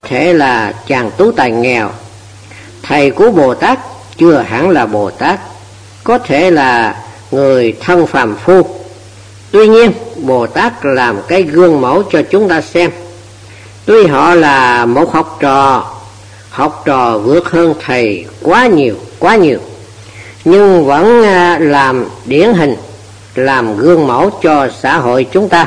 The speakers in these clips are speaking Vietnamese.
thể là chàng tú tài nghèo. Thầy của Bồ Tát chưa hẳn là Bồ Tát, có thể là người thân phàm phu. Tuy nhiên Bồ Tát làm cái gương mẫu cho chúng ta xem. Tuy họ là một học trò vượt hơn thầy quá nhiều, nhưng vẫn làm điển hình, làm gương mẫu cho xã hội chúng ta.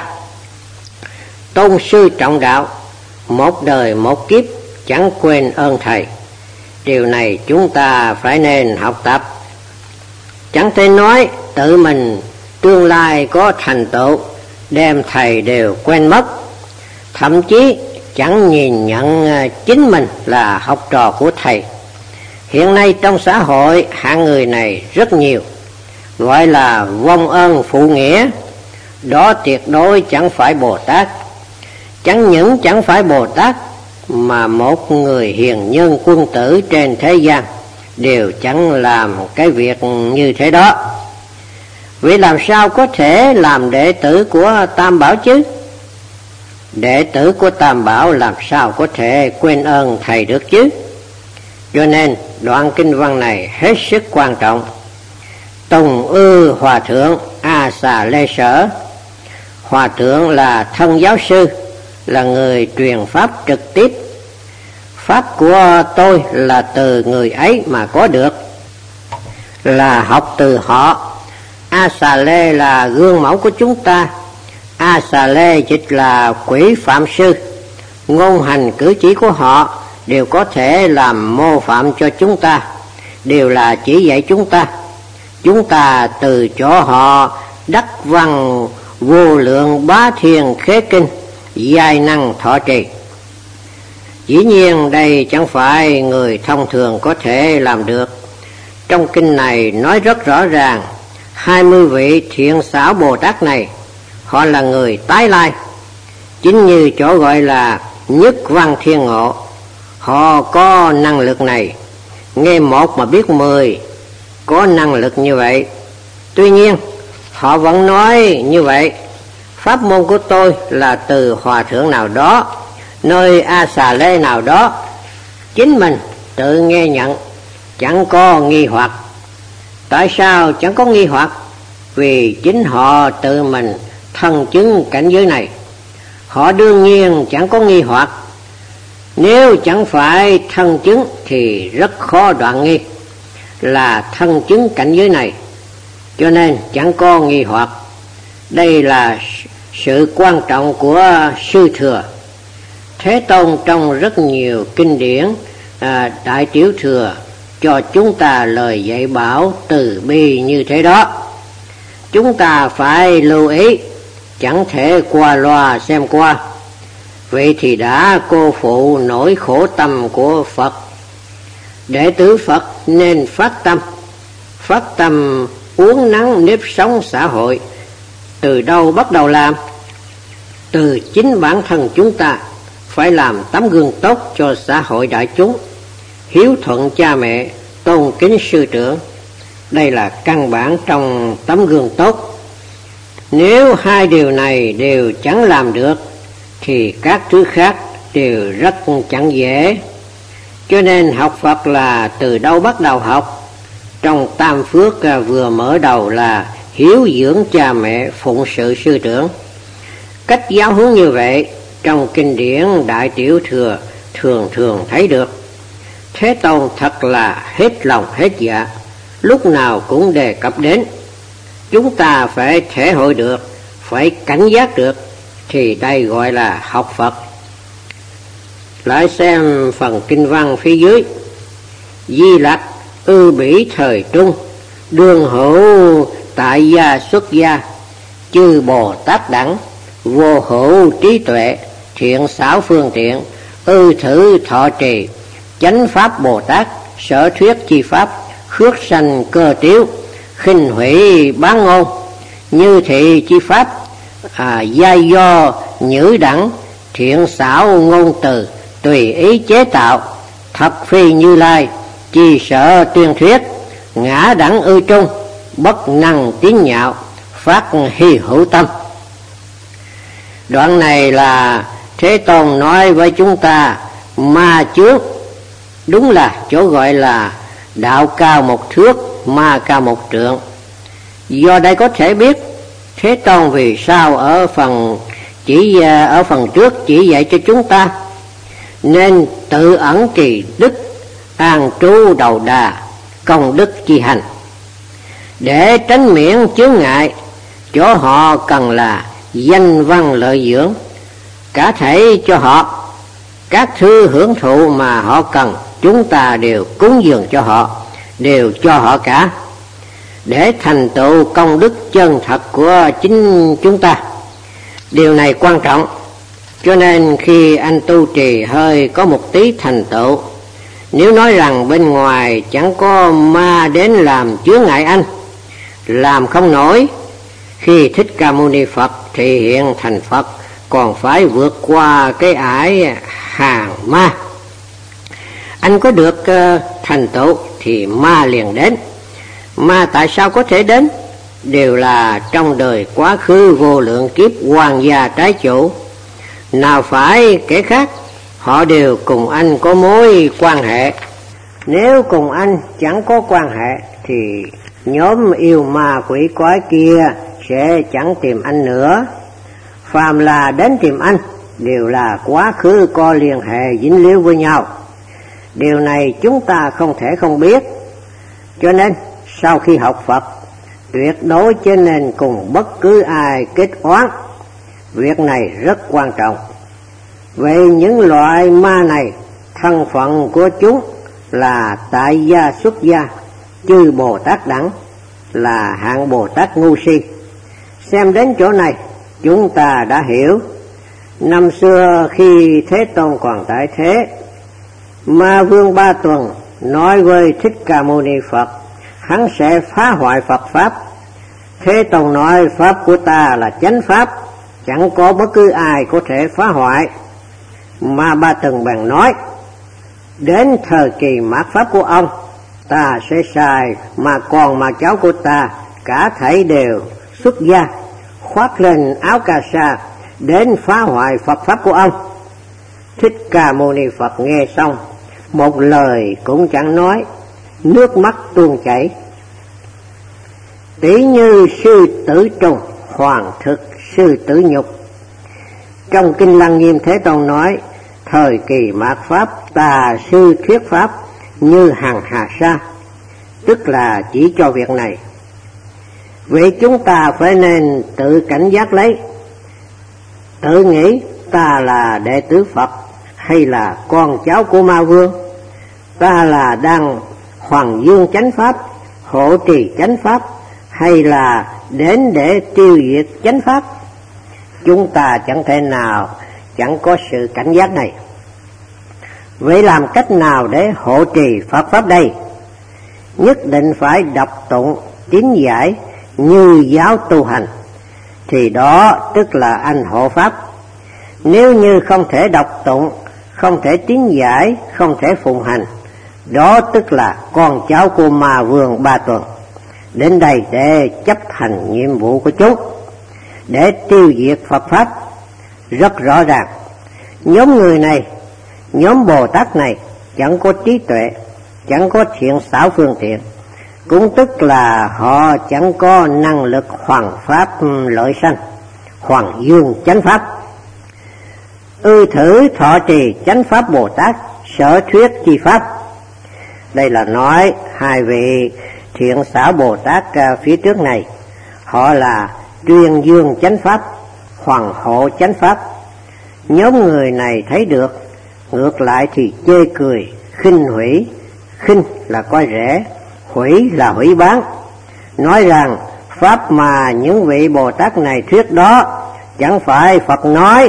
Tôn sư trọng đạo, một đời một kiếp chẳng quên ơn thầy. Điều này chúng ta phải nên học tập. Chẳng thể nói tự mình tương lai có thành tựu, đem thầy đều quên mất. Thậm chí chẳng nhìn nhận chính mình là học trò của thầy. Hiện nay trong xã hội hạng người này rất nhiều, gọi là vong ơn phụ nghĩa. Đó tuyệt đối chẳng phải Bồ Tát. Chẳng những chẳng phải Bồ Tát, mà một người hiền nhân quân tử trên thế gian đều chẳng làm cái việc như thế đó. Vì làm sao có thể làm đệ tử của Tam Bảo chứ? Đệ tử của Tam Bảo làm sao có thể quên ơn thầy được chứ? Cho nên đoạn kinh văn này hết sức quan trọng. Tùng ư Hòa Thượng A Xà Lê Sở. Hòa Thượng là thân giáo sư, là người truyền pháp trực tiếp. Pháp của tôi là từ người ấy mà có được, là học từ họ. A Xà Lê là gương mẫu của chúng ta. A Xà Lê dịch là quỷ phạm sư. Ngôn hành cử chỉ của họ đều có thể làm mô phạm cho chúng ta, đều là chỉ dạy chúng ta. Chúng ta từ chỗ họ đắc văn vô lượng bá thiên khế kinh, giai năng thọ trì. Dĩ nhiên đây chẳng phải người thông thường có thể làm được. Trong kinh này nói rất rõ ràng, 20 vị thiện xảo Bồ Tát này, họ là người tái lai. Chính như chỗ gọi là nhất văn thiên ngộ, họ có năng lực này. Nghe một mà biết 10, có năng lực như vậy. Tuy nhiên họ vẫn nói như vậy: pháp môn của tôi là từ hòa thượng nào đó, nơi A Xà Lê nào đó. Chính mình tự nghe nhận, chẳng có nghi hoặc. Tại sao chẳng có nghi hoặc? Vì chính họ tự mình thân chứng cảnh giới này, họ đương nhiên chẳng có nghi hoặc. Nếu chẳng phải thân chứng thì rất khó đoạn nghi, là thân chứng cảnh giới này, cho nên chẳng có nghi hoặc. Đây là sự quan trọng của sư thừa. Thế Tôn trong rất nhiều kinh điển Đại Tiểu Thừa cho chúng ta lời dạy bảo từ bi như thế đó. Chúng ta phải lưu ý, chẳng thể qua loa xem qua. Vậy thì đã cô phụ nỗi khổ tâm của Phật. Đệ tử Phật nên phát tâm uốn nắn nếp sống xã hội. Từ đâu bắt đầu làm? Từ chính bản thân chúng ta phải làm tấm gương tốt cho xã hội đại chúng, hiếu thuận cha mẹ, tôn kính sư trưởng. Đây là căn bản trong tấm gương tốt. Nếu hai điều này đều chẳng làm được thì các thứ khác đều rất chẳng dễ. Cho nên học Phật là từ đâu bắt đầu học? Trong Tam Phước vừa mở đầu là hiếu dưỡng cha mẹ, phụng sự sư trưởng. Cách giáo huấn như vậy trong kinh điển Đại Tiểu Thừa thường thấy được. Thế Tôn thật là hết lòng hết dạ, lúc nào cũng đề cập đến. Chúng ta phải thể hội được, phải cảnh giác được, thì đây gọi là học Phật. Lại xem phần kinh văn phía dưới. Di Lặc ư bỉ thời trung, đương hữu tại gia xuất gia, chư Bồ Tát đẳng, vô hữu trí tuệ, thiện xảo phương tiện, ư thử thọ trì, chánh pháp Bồ Tát, sở thuyết chi pháp, khước sanh cơ tiếu, khinh hủy bán ngôn, như thị chi pháp, giai do nhữ đẳng, thiện xảo ngôn từ, tùy ý chế tạo, thật phi Như Lai, chi sở tuyên thuyết, ngã đẳng ư trung, bất năng tín nhạo, phát hy hữu tâm. Đoạn này là Thế Tôn nói với chúng ta ma chướng, đúng là chỗ gọi là đạo cao một thước, ma cao một trượng. Do đây có thể biết Thế Tôn vì sao ở phần trước chỉ dạy cho chúng ta nên tự ẩn trì đức, an trú đầu đà, công đức chi hành, để tránh miễn chướng ngại. Chỗ họ cần là danh văn lợi dưỡng, cả thảy cho họ các thứ hưởng thụ mà họ cần, chúng ta đều cúng dường cho họ, đều cho họ cả, để thành tựu công đức chân thật của chính chúng ta. Điều này quan trọng, cho nên khi anh tu trì hơi có một tí thành tựu, nếu nói rằng bên ngoài chẳng có ma đến làm chướng ngại anh, làm không nổi, khi Thích Ca Mâu Ni Phật thị hiện thành Phật còn phải vượt qua cái ải hàng ma. Anh có được thành tựu thì ma liền đến. Ma tại sao có thể đến? Đều là trong đời quá khứ vô lượng kiếp hoàng gia trái chủ. Nào phải kẻ khác, họ đều cùng anh có mối quan hệ. Nếu cùng anh chẳng có quan hệ thì nhóm yêu ma quỷ quái kia sẽ chẳng tìm anh nữa. Phàm là đến tìm anh đều là quá khứ có liên hệ dính líu với nhau. Điều này chúng ta không thể không biết. Cho nên sau khi học Phật, tuyệt đối cho nên cùng bất cứ ai kết oán. Việc này rất quan trọng. Vậy những loại ma này, thân phận của chúng là tại gia xuất gia, chư Bồ Tát đẳng, là hạng Bồ Tát ngu si. Xem đến chỗ này, chúng ta đã hiểu. Năm xưa khi Thế Tôn còn tại thế, Ma Vương Ba Tuần nói với Thích Ca Mâu Ni Phật, hắn sẽ phá hoại Phật Pháp. Thế Tôn nói Pháp của ta là chánh Pháp, chẳng có bất cứ ai có thể phá hoại. Ma Ba Tuần bèn nói, đến thời kỳ mạt Pháp của ông, ta sẽ sai mà còn mà cháu của ta cả thảy đều xuất gia, khoác lên áo cà sa đến phá hoại Phật Pháp của ông. Thích Ca Mâu Ni Phật nghe xong, một lời cũng chẳng nói, nước mắt tuôn chảy. Tỷ như sư tử trùng, hoàng thực sư tử nhục. Trong Kinh Lăng Nghiêm Thế Tôn nói, thời kỳ mạt Pháp tà sư thuyết Pháp như hằng hà sa, tức là chỉ cho việc này. Vậy chúng ta phải nên tự cảnh giác lấy, tự nghĩ ta là đệ tử Phật hay là con cháu của Ma Vương, ta là đang hoàng dương chánh Pháp, hộ trì chánh Pháp, hay là đến để tiêu diệt chánh Pháp. Chúng ta chẳng thể nào chẳng có sự cảnh giác này. Vậy làm cách nào để hộ trì Phật Pháp đây? Nhất định phải đọc tụng tín giải như giáo tu hành, thì đó tức là anh hộ Pháp. Nếu như không thể đọc tụng, không thể tín giải, không thể phụng hành, đó tức là con cháu của Ma Vương Ba Tuần, đến đây để chấp hành nhiệm vụ của chúng, để tiêu diệt Phật Pháp. Rất rõ ràng, nhóm người này, nhóm Bồ Tát này chẳng có trí tuệ, chẳng có thiện xảo phương tiện, cũng tức là họ chẳng có năng lực hoằng pháp lợi sanh, hoằng dương chánh Pháp. Thử thọ trì chánh Pháp Bồ Tát, sở thuyết chi Pháp. Đây là nói hai vị thiện xảo Bồ Tát phía trước này, họ là tuyên dương chánh Pháp, hoằng hộ chánh Pháp. Nhóm người này thấy được, ngược lại thì chê cười, khinh hủy. Khinh là coi rẻ, hủy là hủy bán, nói rằng Pháp mà những vị Bồ Tát này thuyết đó chẳng phải Phật nói,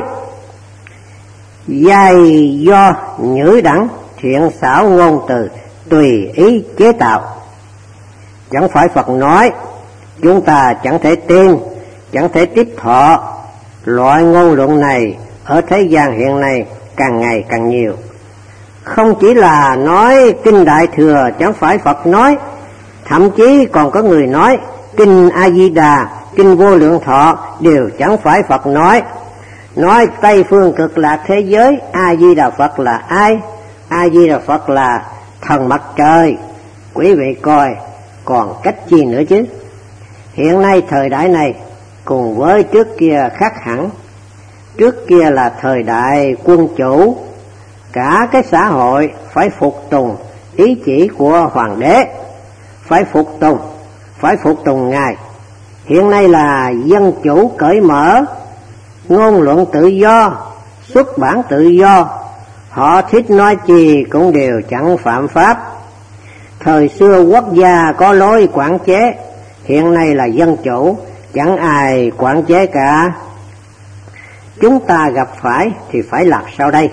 giai do nhữ đẳng thiện xảo ngôn từ tùy ý chế tạo. Chẳng phải Phật nói, chúng ta chẳng thể tin, chẳng thể tiếp thọ. Loại ngôn luận này ở thế gian hiện nay càng ngày càng nhiều. Không chỉ là nói Kinh Đại Thừa chẳng phải Phật nói, thậm chí còn có người nói Kinh A Di Đà, Kinh Vô Lượng Thọ đều chẳng phải Phật nói. nói Tây phương cực lạc thế giới, A Di Đà Phật là ai? A Di Đà Phật là thần mặt trời. Quý vị coi còn cách chi nữa chứ. Hiện nay thời đại này cùng với trước kia khác hẳn. Trước kia là thời đại quân chủ, cả cái xã hội phải phục tùng ý chỉ của hoàng đế, phải phục tùng ngài. Hiện nay là dân chủ cởi mở, ngôn luận tự do, xuất bản tự do, họ thích nói gì cũng đều chẳng phạm pháp. Thời xưa quốc gia có lối quản chế, hiện nay là dân chủ, chẳng ai quản chế cả. Chúng ta gặp phải thì phải làm sao đây?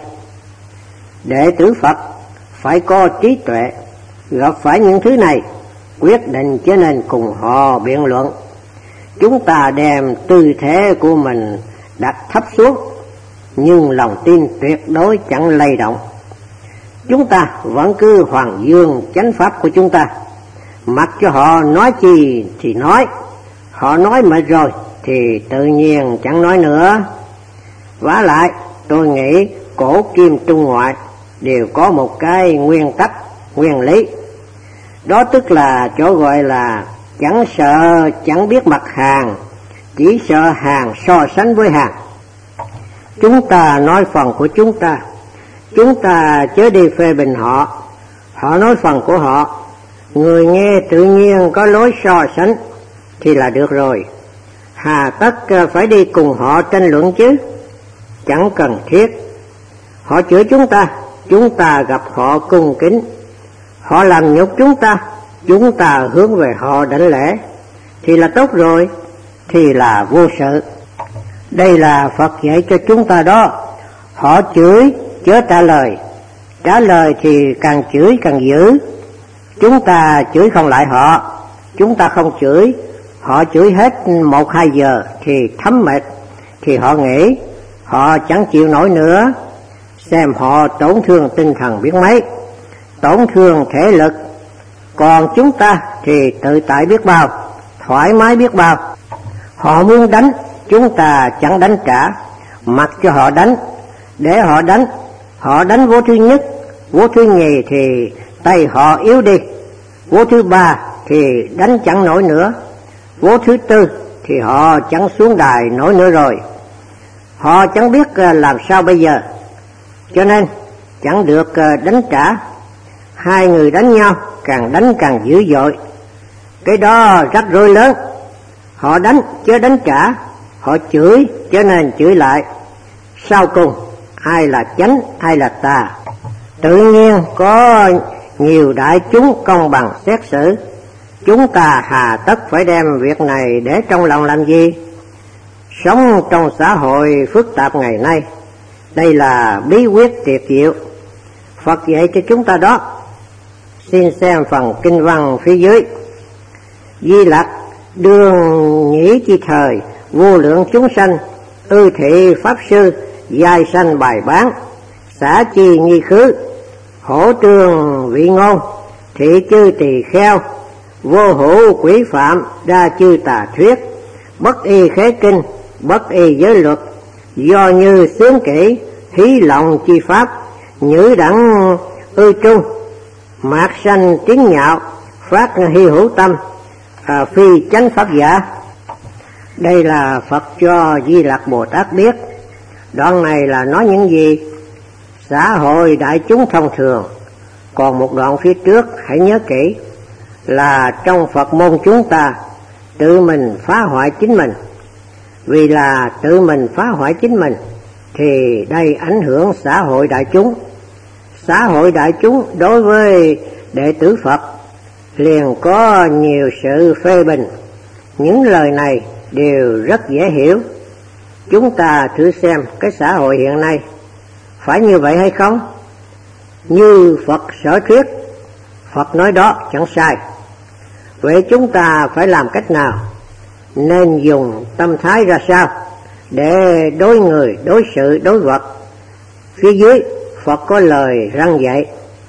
Đệ tử Phật phải có trí tuệ, gặp phải những thứ này, quyết định cho nên cùng họ biện luận. Chúng ta đem tư thế của mình đặt thấp xuống, nhưng lòng tin tuyệt đối chẳng lay động. Chúng ta vẫn cứ hoàng dương chánh pháp của chúng ta, mặc cho họ nói gì thì nói, họ nói mệt rồi thì tự nhiên chẳng nói nữa. Vả lại tôi nghĩ cổ kim trung ngoại đều có một cái nguyên tắc, nguyên lý. Đó tức là chỗ gọi là chẳng sợ chẳng biết mặt hàng, chỉ sợ hàng so sánh với hàng. Chúng ta nói phần của chúng ta chớ đi phê bình họ, họ nói phần của họ, người nghe tự nhiên có lối so sánh thì là được rồi. Hà tất phải đi cùng họ tranh luận chứ, chẳng cần thiết. Họ chửi chúng ta gặp họ cung kính. Họ làm nhục chúng ta hướng về họ đảnh lễ, thì là tốt rồi, thì là vô sự. Đây là Phật dạy cho chúng ta đó. Họ chửi chớ trả lời thì càng chửi càng dữ. Chúng ta chửi không lại họ, chúng ta không chửi, họ chửi hết 1-2 giờ thì thấm mệt, thì họ nghĩ họ chẳng chịu nổi nữa. Xem họ tổn thương tinh thần biết mấy, tổn thương thể lực. Còn chúng ta thì tự tại biết bao, thoải mái biết bao. Họ muốn đánh, chúng ta chẳng đánh trả, mặc cho họ đánh, để họ đánh. Họ đánh vố thứ nhất, vố thứ nhì thì tay họ yếu đi, vố thứ ba thì đánh chẳng nổi nữa, vố thứ tư thì họ chẳng xuống đài nổi nữa rồi. Họ chẳng biết làm sao bây giờ, cho nên chẳng được đánh trả. Hai người đánh nhau, càng đánh càng dữ dội, cái đó rắc rối lớn. Họ đánh chứ đánh trả, họ chửi cho nên chửi lại. Sau cùng ai là chánh, ai là tà? Tự nhiên có nhiều đại chúng công bằng xét xử. Chúng ta hà tất phải đem việc này để trong lòng làm gì? Sống trong xã hội phức tạp ngày nay, đây là bí quyết tuyệt diệu, Phật dạy cho chúng ta đó. Xin xem phần kinh văn phía dưới. Di Lặc đương nhĩ chi thời, vô lượng chúng sanh, ư thị pháp sư, giai sanh bài bán, xả chi nghi khứ, hổ trường vị ngôn, thị chư tỳ kheo, vô hữu quỷ phạm, đa chư tà thuyết, bất y khế kinh, bất y giới luật, do như xướng kỹ, hí lòng chi pháp, nhữ đẳng ư trung, mạc sanh tiếng nhạo, phát hy hữu tâm, phi chánh pháp giả. Đây là Phật cho Di Lặc Bồ Tát biết. Đoạn này là nói những gì? Xã hội đại chúng thông thường. Còn một đoạn phía trước hãy nhớ kỹ, là trong Phật môn chúng ta tự mình phá hoại chính mình. Vì là tự mình phá hoại chính mình thì đây ảnh hưởng xã hội đại chúng. Xã hội đại chúng đối với đệ tử Phật liền có nhiều sự phê bình. Những lời này đều rất dễ hiểu. Chúng ta thử xem cái xã hội hiện nay phải như vậy hay không? Như Phật sở thuyết, Phật nói đó chẳng sai. Vậy chúng ta phải làm cách nào? Nên dùng tâm thái ra sao để đối người, đối sự, đối vật? Phía dưới Phật có lời răn dạy.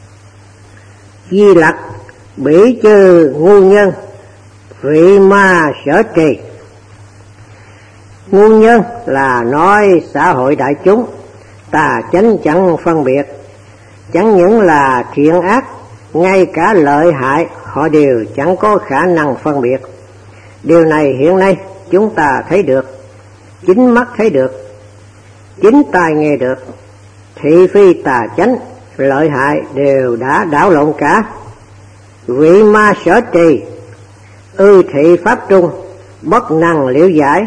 Di Lặc bỉ chư ngu nhân, vị ma sở trì. Nguyên nhân là nói xã hội đại chúng tà chánh chẳng phân biệt, chẳng những là thiện ác, ngay cả lợi hại họ đều chẳng có khả năng phân biệt. Điều này hiện nay chúng ta thấy được, chính mắt thấy được, chính tai nghe được. Thị phi tà chánh, lợi hại đều đã đảo lộn cả. Vị ma sở trì, ư thị pháp trung, bất năng liễu giải.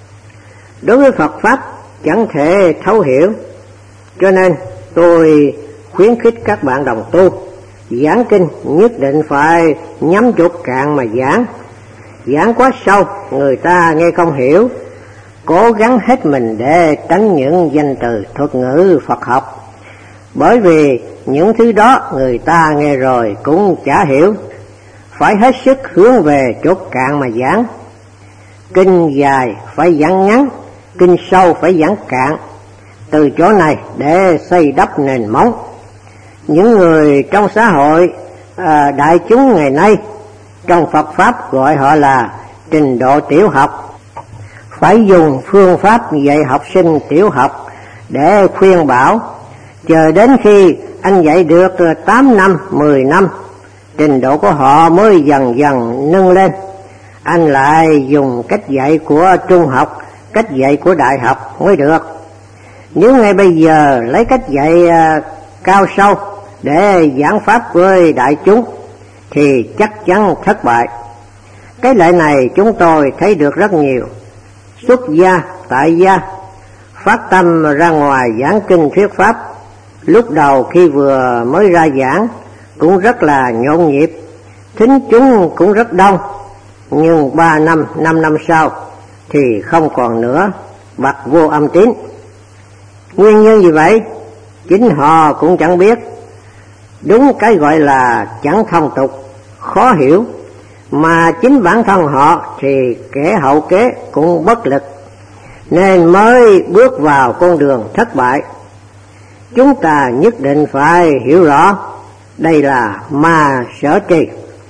Đối với Phật Pháp chẳng thể thấu hiểu, cho nên tôi khuyến khích các bạn đồng tu giảng kinh nhất định phải nhắm chỗ cạn mà giảng. Giảng quá sâu người ta nghe không hiểu, cố gắng hết mình để tránh những danh từ thuật ngữ Phật học, bởi vì những thứ đó người ta nghe rồi cũng chả hiểu. Phải hết sức hướng về chỗ cạn mà giảng. Kinh dài phải giảng ngắn, kinh sâu phải giảng cạn, từ chỗ này để xây đắp nền móng. Những người trong xã hội đại chúng ngày nay, trong Phật Pháp gọi họ là trình độ tiểu học, phải dùng phương pháp dạy học sinh tiểu học để khuyên bảo. Chờ đến khi anh dạy được 8 năm, 10 năm, trình độ của họ mới dần dần nâng lên. Anh lại dùng cách dạy của trung học, cách dạy của đại học mới được. Nếu ngay bây giờ lấy cách dạy cao sâu để giảng pháp với đại chúng thì chắc chắn thất bại. Cái lệ này chúng tôi thấy được rất nhiều. Xuất gia, tại gia, phát tâm ra ngoài giảng kinh thuyết pháp. Lúc đầu khi vừa mới ra giảng cũng rất là nhộn nhịp, thính chúng cũng rất đông. Nhưng 3 năm, 5 năm sau thì không còn nữa, bặt vô âm tín. Nguyên nhân gì vậy? Chính họ cũng chẳng biết. Đúng cái gọi là chẳng thông tục, khó hiểu, mà chính bản thân họ thì kẻ hậu kế cũng bất lực, nên mới bước vào con đường thất bại. Chúng ta nhất định phải hiểu rõ, đây là ma sở trì.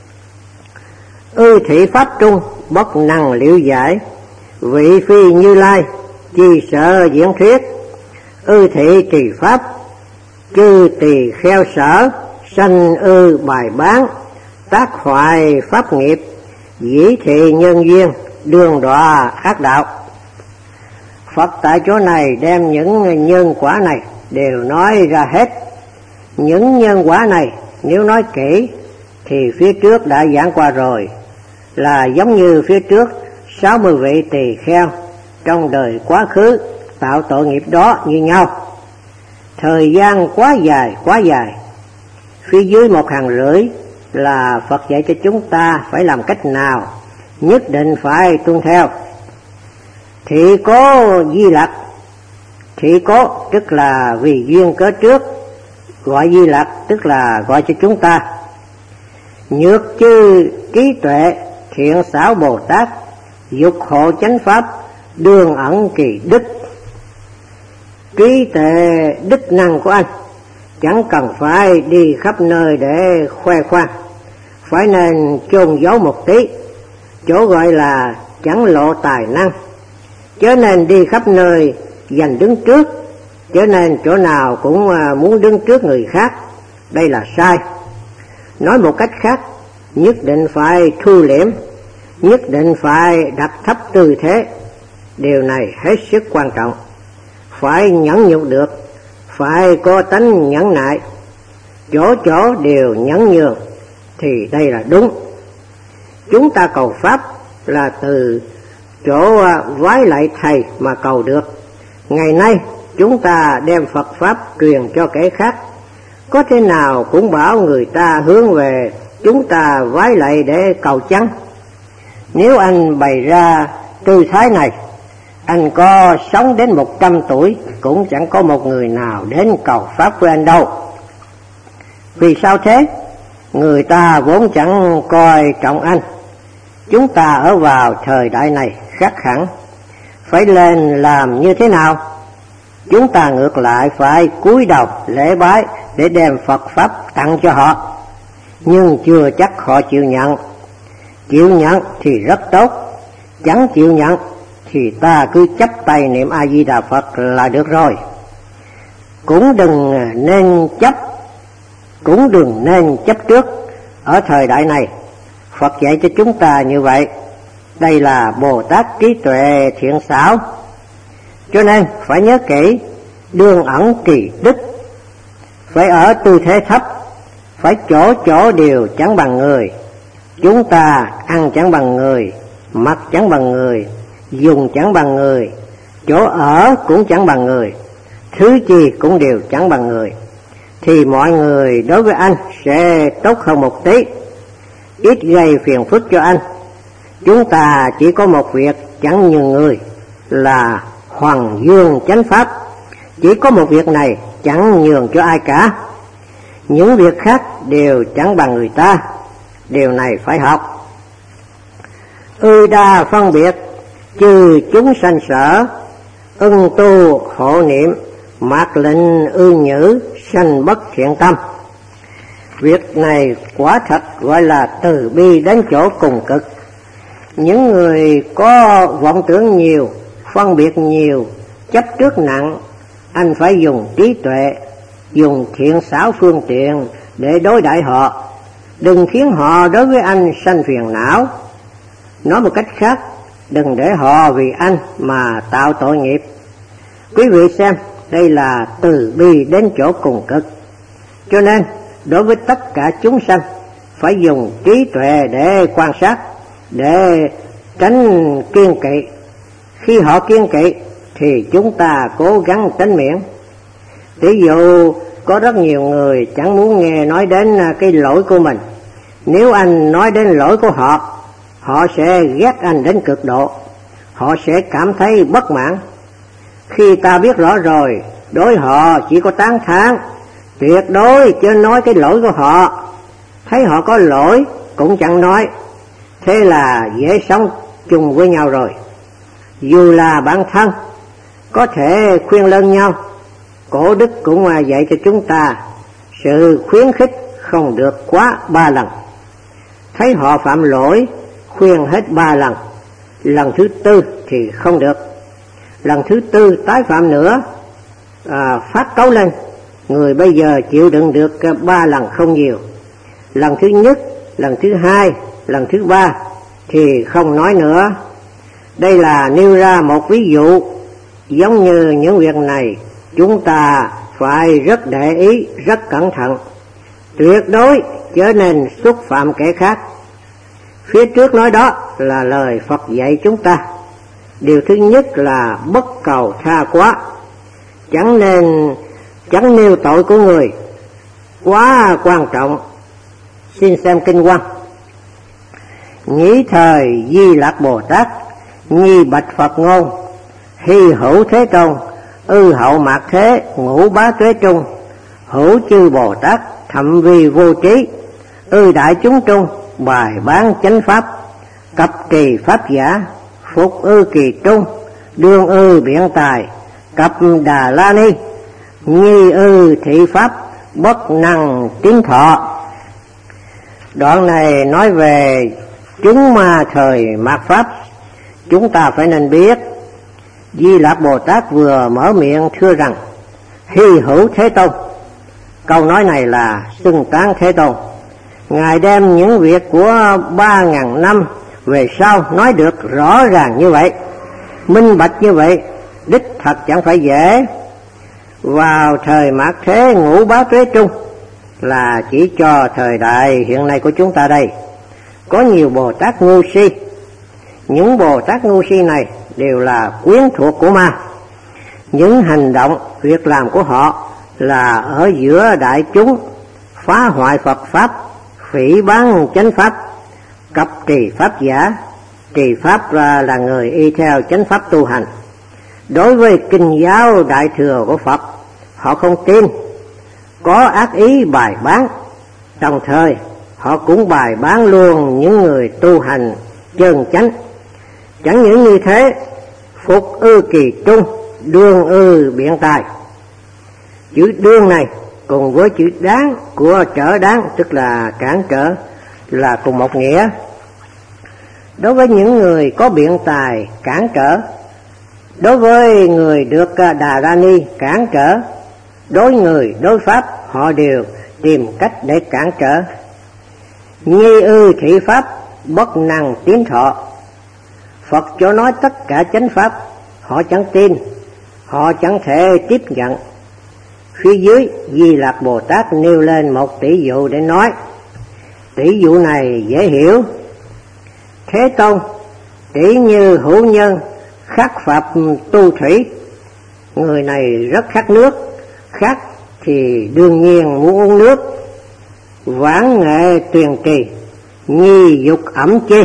Ư thị pháp trung, bất năng liễu giải. Vị phi Như Lai, chi sợ diễn thuyết. Ư thị trì pháp, chư tỳ kheo sở. Sanh ư bài bán, tác hoại pháp nghiệp. Dĩ thị nhân duyên, đường đọa ác đạo. Phật tại chỗ này đem những nhân quả này đều nói ra hết. Những nhân quả này nếu nói kỹ thì phía trước đã giảng qua rồi, là giống như phía trước 60 vị tỳ kheo trong đời quá khứ tạo tội nghiệp đó như nhau. Thời gian quá dài. Phía dưới 1 hàng rưỡi là Phật dạy cho chúng ta phải làm cách nào, nhất định phải tuân theo. Thị cố di lặc. Thị cố tức là vì duyên cớ trước, gọi di lặc tức là gọi cho chúng ta. Nhược chư trí tuệ, thiện xảo Bồ Tát, dục hộ chánh pháp, đường ẩn kỳ đức. Trí tuệ đức năng của anh chẳng cần phải đi khắp nơi để khoe khoang, phải nên chôn giấu một tí, chỗ gọi là chẳng lộ tài năng. Chớ nên đi khắp nơi giành đứng trước, chớ nên chỗ nào cũng muốn đứng trước người khác, đây là sai. Nói một cách khác, nhất định phải thu liễm, nhất định phải đặt thấp tư thế. Điều này hết sức quan trọng. Phải nhẫn nhục được, phải có tánh nhẫn nại, chỗ chỗ đều nhẫn nhường, thì đây là đúng. Chúng ta cầu pháp là từ chỗ vái lại thầy mà cầu được. Ngày nay chúng ta đem Phật Pháp truyền cho kẻ khác, có thế nào cũng bảo người ta hướng về chúng ta vái lại để cầu chăng? Nếu anh bày ra tư thái này, anh có sống đến 100 tuổi cũng chẳng có một người nào đến cầu pháp với anh đâu. Vì sao thế? Người ta vốn chẳng coi trọng anh. Chúng ta ở vào thời đại này khác hẳn. Phải lên làm như thế nào? Chúng ta ngược lại phải cúi đầu lễ bái để đem Phật Pháp tặng cho họ. Nhưng chưa chắc họ chịu nhận. Chịu nhận thì rất tốt, chẳng chịu nhận thì ta cứ chắp tay niệm A Di Đà Phật là được rồi. Cũng đừng nên chấp trước. Ở thời đại này Phật dạy cho chúng ta như vậy. Đây là Bồ Tát trí tuệ thiện xảo, cho nên phải nhớ kỹ, đương ẩn trì đức, phải ở tư thế thấp, phải chỗ đều chẳng bằng người. Chúng ta ăn chẳng bằng người, mặc chẳng bằng người, dùng chẳng bằng người, chỗ ở cũng chẳng bằng người, thứ gì cũng đều chẳng bằng người, thì mọi người đối với anh sẽ tốt hơn một tí, ít gây phiền phức cho anh. Chúng ta chỉ có một việc chẳng nhường người là Hoàng Dương Chánh Pháp, chỉ có một việc này chẳng nhường cho ai cả. Những việc khác đều chẳng bằng người ta, điều này phải học. Ư đa phân biệt, trừ chúng sanh sở, ưng tu hộ niệm, mạc lệnh ư nhữ, sanh bất thiện tâm. Việc này quả thật gọi là từ bi đến chỗ cùng cực. Những người có vọng tưởng nhiều, phân biệt nhiều, chấp trước nặng, anh phải dùng trí tuệ, dùng thiện xảo phương tiện để đối đãi họ, đừng khiến họ đối với anh sanh phiền não. Nói một cách khác, đừng để họ vì anh mà tạo tội nghiệp. Quý vị xem, đây là từ bi đến chỗ cùng cực. Cho nên đối với tất cả chúng sanh phải dùng trí tuệ để quan sát, để tránh kiêng kỵ. Khi họ kiêng kỵ thì chúng ta cố gắng tránh miệng. Ví dụ có rất nhiều người chẳng muốn nghe nói đến cái lỗi của mình. Nếu anh nói đến lỗi của họ, họ sẽ ghét anh đến cực độ, họ sẽ cảm thấy bất mãn. Khi ta biết rõ rồi, đối họ chỉ có tán thán, tuyệt đối chưa nói cái lỗi của họ. Thấy họ có lỗi cũng chẳng nói, thế là dễ sống chung với nhau rồi. Dù là bạn thân, có thể khuyên lẫn nhau. Cổ đức cũng dạy cho chúng ta, sự khuyến khích không được quá 3 lần. Thấy họ phạm lỗi, khuyên hết 3 lần, lần thứ 4 thì không được. Lần thứ 4 tái phạm nữa, phát cáu lên. Người bây giờ chịu đựng được 3 lần không nhiều. Lần thứ nhất, lần thứ 2, lần thứ 3 thì không nói nữa. Đây là nêu ra một ví dụ. Giống như những việc này, chúng ta phải rất để ý, rất cẩn thận, tuyệt đối chớ nên xúc phạm kẻ khác. Phía trước nói đó là lời Phật dạy chúng ta. Điều thứ nhất là bất cầu tha quá, chẳng nêu tội của người quá quan trọng. Xin xem kinh văn. Nhĩ thời Di Lạc Bồ Tát, nhi bạch Phật ngôn, hy hữu thế tôn, ư hậu mạt thế, ngũ bá tuế trung, hữu chư Bồ Tát, thậm vi vô trí, ư đại chúng trung, bài bán chánh pháp, cập trì pháp giả, phục ư kỳ trung, đương ư biện tài, cập Đà La Ni, nhi ư thị pháp, bất năng tín thọ. Đoạn này nói về chúng ma thời mạt pháp. Chúng ta phải nên biết, Di Lạc Bồ Tát vừa mở miệng thưa rằng hy hữu Thế Tôn. Câu nói này là xưng tán Thế Tôn. Ngài đem những việc của 3.000 năm về sau nói được rõ ràng như vậy, minh bạch như vậy, đích thật chẳng phải dễ. Vào thời mạt thế ngũ bá tuế trung là chỉ cho thời đại hiện nay của chúng ta đây. Có nhiều Bồ Tát ngu si. Những Bồ Tát ngu si này đều là quyến thuộc của ma. Những hành động, việc làm của họ là ở giữa đại chúng, phá hoại Phật Pháp, phỉ báng chánh Pháp, cập trì Pháp giả. Trì Pháp là người y theo chánh Pháp tu hành. Đối với kinh giáo đại thừa của Phật, họ không tin, có ác ý bài bán. Đồng thời họ cũng bài bán luôn những người tu hành chân chánh. Chẳng những như thế, phục ư kỳ trung, đương ư biện tài. Chữ đương này cùng với chữ đáng của trở đáng, tức là cản trở, là cùng một nghĩa. Đối với những người có biện tài cản trở Đối với người được Đà La Ni cản trở, đối người đối pháp họ đều tìm cách để cản trở. Nhi ư thị pháp bất năng tiến thọ. Phật cho nói tất cả chánh pháp, họ chẳng tin, họ chẳng thể tiếp nhận. Phía dưới Di Lặc Bồ Tát nêu lên một tỷ dụ để nói. Tỷ dụ này dễ hiểu. Thế Tôn, tỷ như hữu nhân khát pháp tu thủy, người này rất khát nước, khát thì đương nhiên muốn uống nước. Vãn nghệ tuyền trì, nhi dục ẩm chi.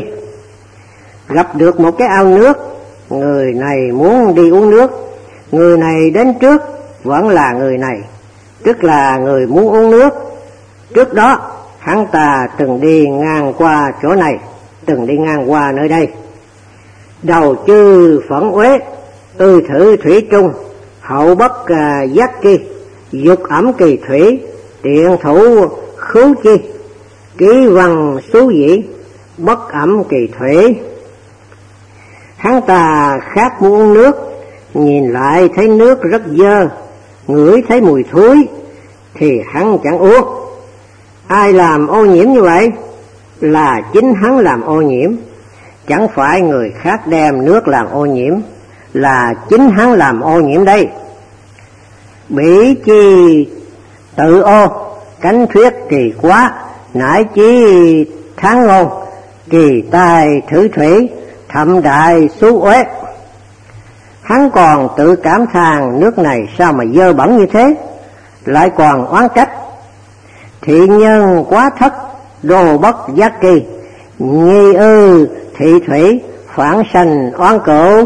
Gặp được một cái ao nước, người này muốn đi uống nước. Người này đến trước vẫn là người này, tức là người muốn uống nước. Trước đó hắn ta từng đi ngang qua chỗ này, từng đi ngang qua nơi đây. Đầu chư phẫn uế, ư thử thủy trung, hậu bất giác chi, dục ẩm kỳ thủy, tiện thủ khứu chi, ký văn xú dĩ, bất ẩm kỳ thủy. Hắn ta khát muốn uống nước, nhìn lại thấy nước rất dơ, ngửi thấy mùi thối thì hắn chẳng uống. Ai làm ô nhiễm như vậy? Là chính hắn làm ô nhiễm, chẳng phải người khác đem nước làm ô nhiễm, là chính hắn làm ô nhiễm đây. Bỉ chi tự ô, cánh thuyết kỳ quá, nải chí tháng ngôn, kỳ tài thử thủy, thậm đại xú uế. Hắn còn tự cảm thán nước này sao mà dơ bẩn như thế, lại còn oán trách. Thị nhân quá thất, đồ bất giác kỳ, nghi ư thị thủy, phản sanh oán cửu.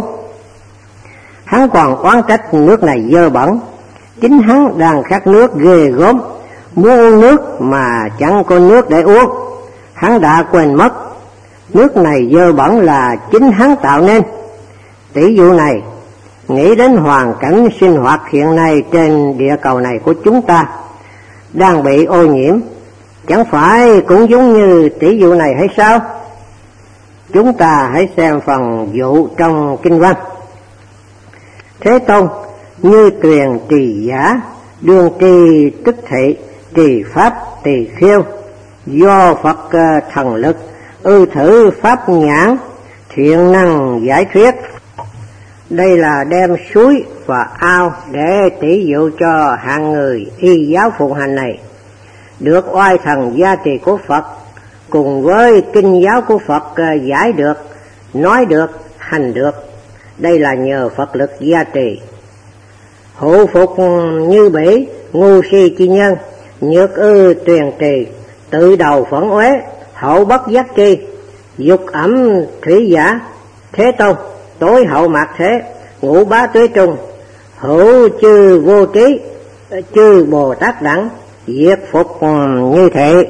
Hắn còn oán trách nước này dơ bẩn, chính hắn đang khát nước ghê gớm, muốn uống nước mà chẳng có nước để uống. Hắn đã quên mất, nước này dơ bẩn là chính hắn tạo nên. Tỷ dụ này nghĩ đến hoàn cảnh sinh hoạt hiện nay trên địa cầu này của chúng ta đang bị ô nhiễm, chẳng phải cũng giống như tỷ dụ này hay sao? Chúng ta hãy xem phần dụ trong kinh văn. Thế Tôn, như tuyền trì giả, đương trì tức thị, trì pháp tỳ khiêu, do Phật thần lực, ư thử pháp nhãn, thiện năng giải thuyết. Đây là đem suối và ao để tỷ dụ cho hạng người y giáo phụng hành này được oai thần gia trì của Phật, cùng với kinh giáo của Phật giải được, nói được, hành được. Đây là nhờ Phật lực gia trì. Hộ phục như bỉ, ngu si chi nhân, nhược ư tuyền trì, tự đầu phẫn uế, hậu bất giác chi, dục ẩm thủy giả. Thế Tôn, tối hậu mạt thế, ngũ bá tuế trung, hữu chư vô trí, chư Bồ Tát đẳng, diệt phục như thế.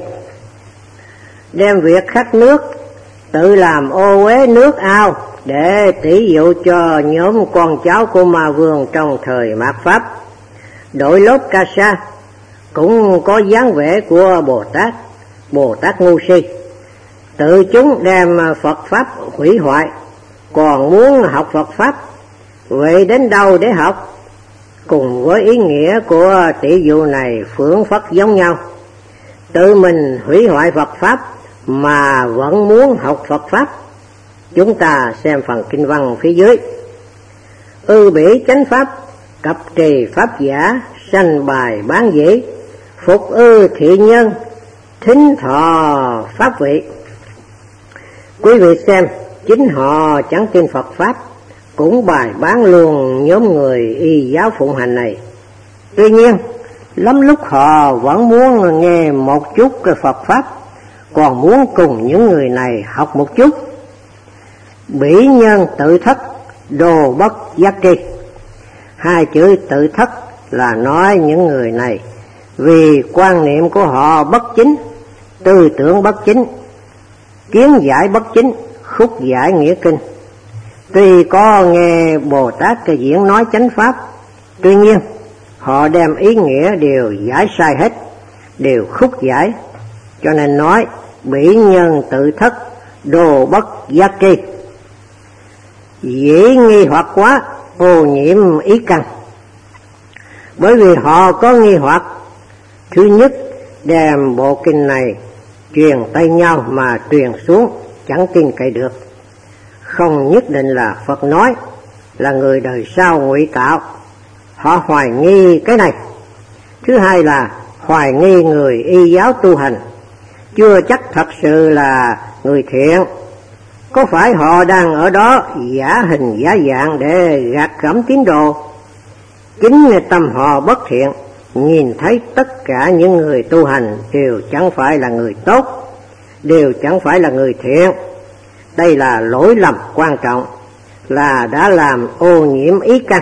Đem việc khát nước, tự làm ô uế nước ao để tỷ dụ cho nhóm con cháu của Ma Vương trong thời mạt Pháp. Đội lốt ca sa cũng có dáng vẻ của Bồ Tát ngu si. Tự chúng đem Phật Pháp hủy hoại, còn muốn học Phật Pháp, vậy đến đâu để học? Cùng với ý nghĩa của tỷ dụ này phưởng phất giống nhau. Tự mình hủy hoại Phật Pháp mà vẫn muốn học Phật Pháp. Chúng ta xem phần kinh văn phía dưới. Ư bỉ chánh Pháp, cập trì Pháp giả, sanh bài bán dĩ, phục ư thị nhân, thính thọ Pháp vị. Quý vị xem, chính họ chẳng tin Phật Pháp, cũng bài bán luôn nhóm người y giáo phụng hành này. Tuy nhiên, lắm lúc họ vẫn muốn nghe một chút cái Phật Pháp, còn muốn cùng những người này học một chút. Bỉ nhân tự thất, đồ bất giác tri. Hai chữ tự thất là nói những người này vì quan niệm của họ bất chính, tư tưởng bất chính, kiến giải bất chính, khúc giải nghĩa kinh. Tuy có nghe Bồ Tát cái diễn nói chánh Pháp, tuy nhiên họ đem ý nghĩa đều giải sai hết, đều khúc giải, cho nên nói bỉ nhân tự thất, đồ bất giác tri. Dĩ nghi hoặc quá, ô nhiễm ý căn. Bởi vì họ có nghi hoặc. Thứ nhất, đem bộ kinh này truyền tay nhau mà truyền xuống chẳng tin cậy được. Không nhất định là Phật nói, là người đời sau ngụy tạo. Họ hoài nghi cái này. Thứ hai là hoài nghi người y giáo tu hành, chưa chắc thật sự là người thiện. Có phải họ đang ở đó giả hình giả dạng để gạt gẫm tín đồ? Chính tâm họ bất thiện, nhìn thấy tất cả những người tu hành đều chẳng phải là người tốt, đều chẳng phải là người thiện. Đây là lỗi lầm quan trọng, là đã làm ô nhiễm ý căn.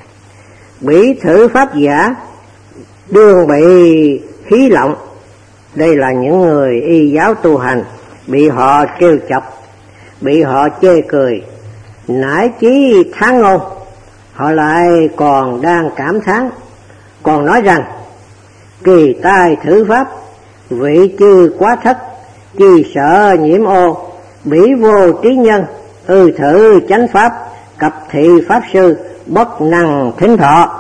Bỉ thử pháp giả đương bị khí lộng. Đây là những người y giáo tu hành, bị họ trêu chọc, bị họ chê cười, nãi chí thán ngôn. Họ lại còn đang cảm thán, còn nói rằng kỳ tai thử pháp, vị chư quá thất, chi sợ nhiễm ô, bỉ vô trí nhân, thử chánh pháp, cập thị pháp sư, bất năng thính thọ.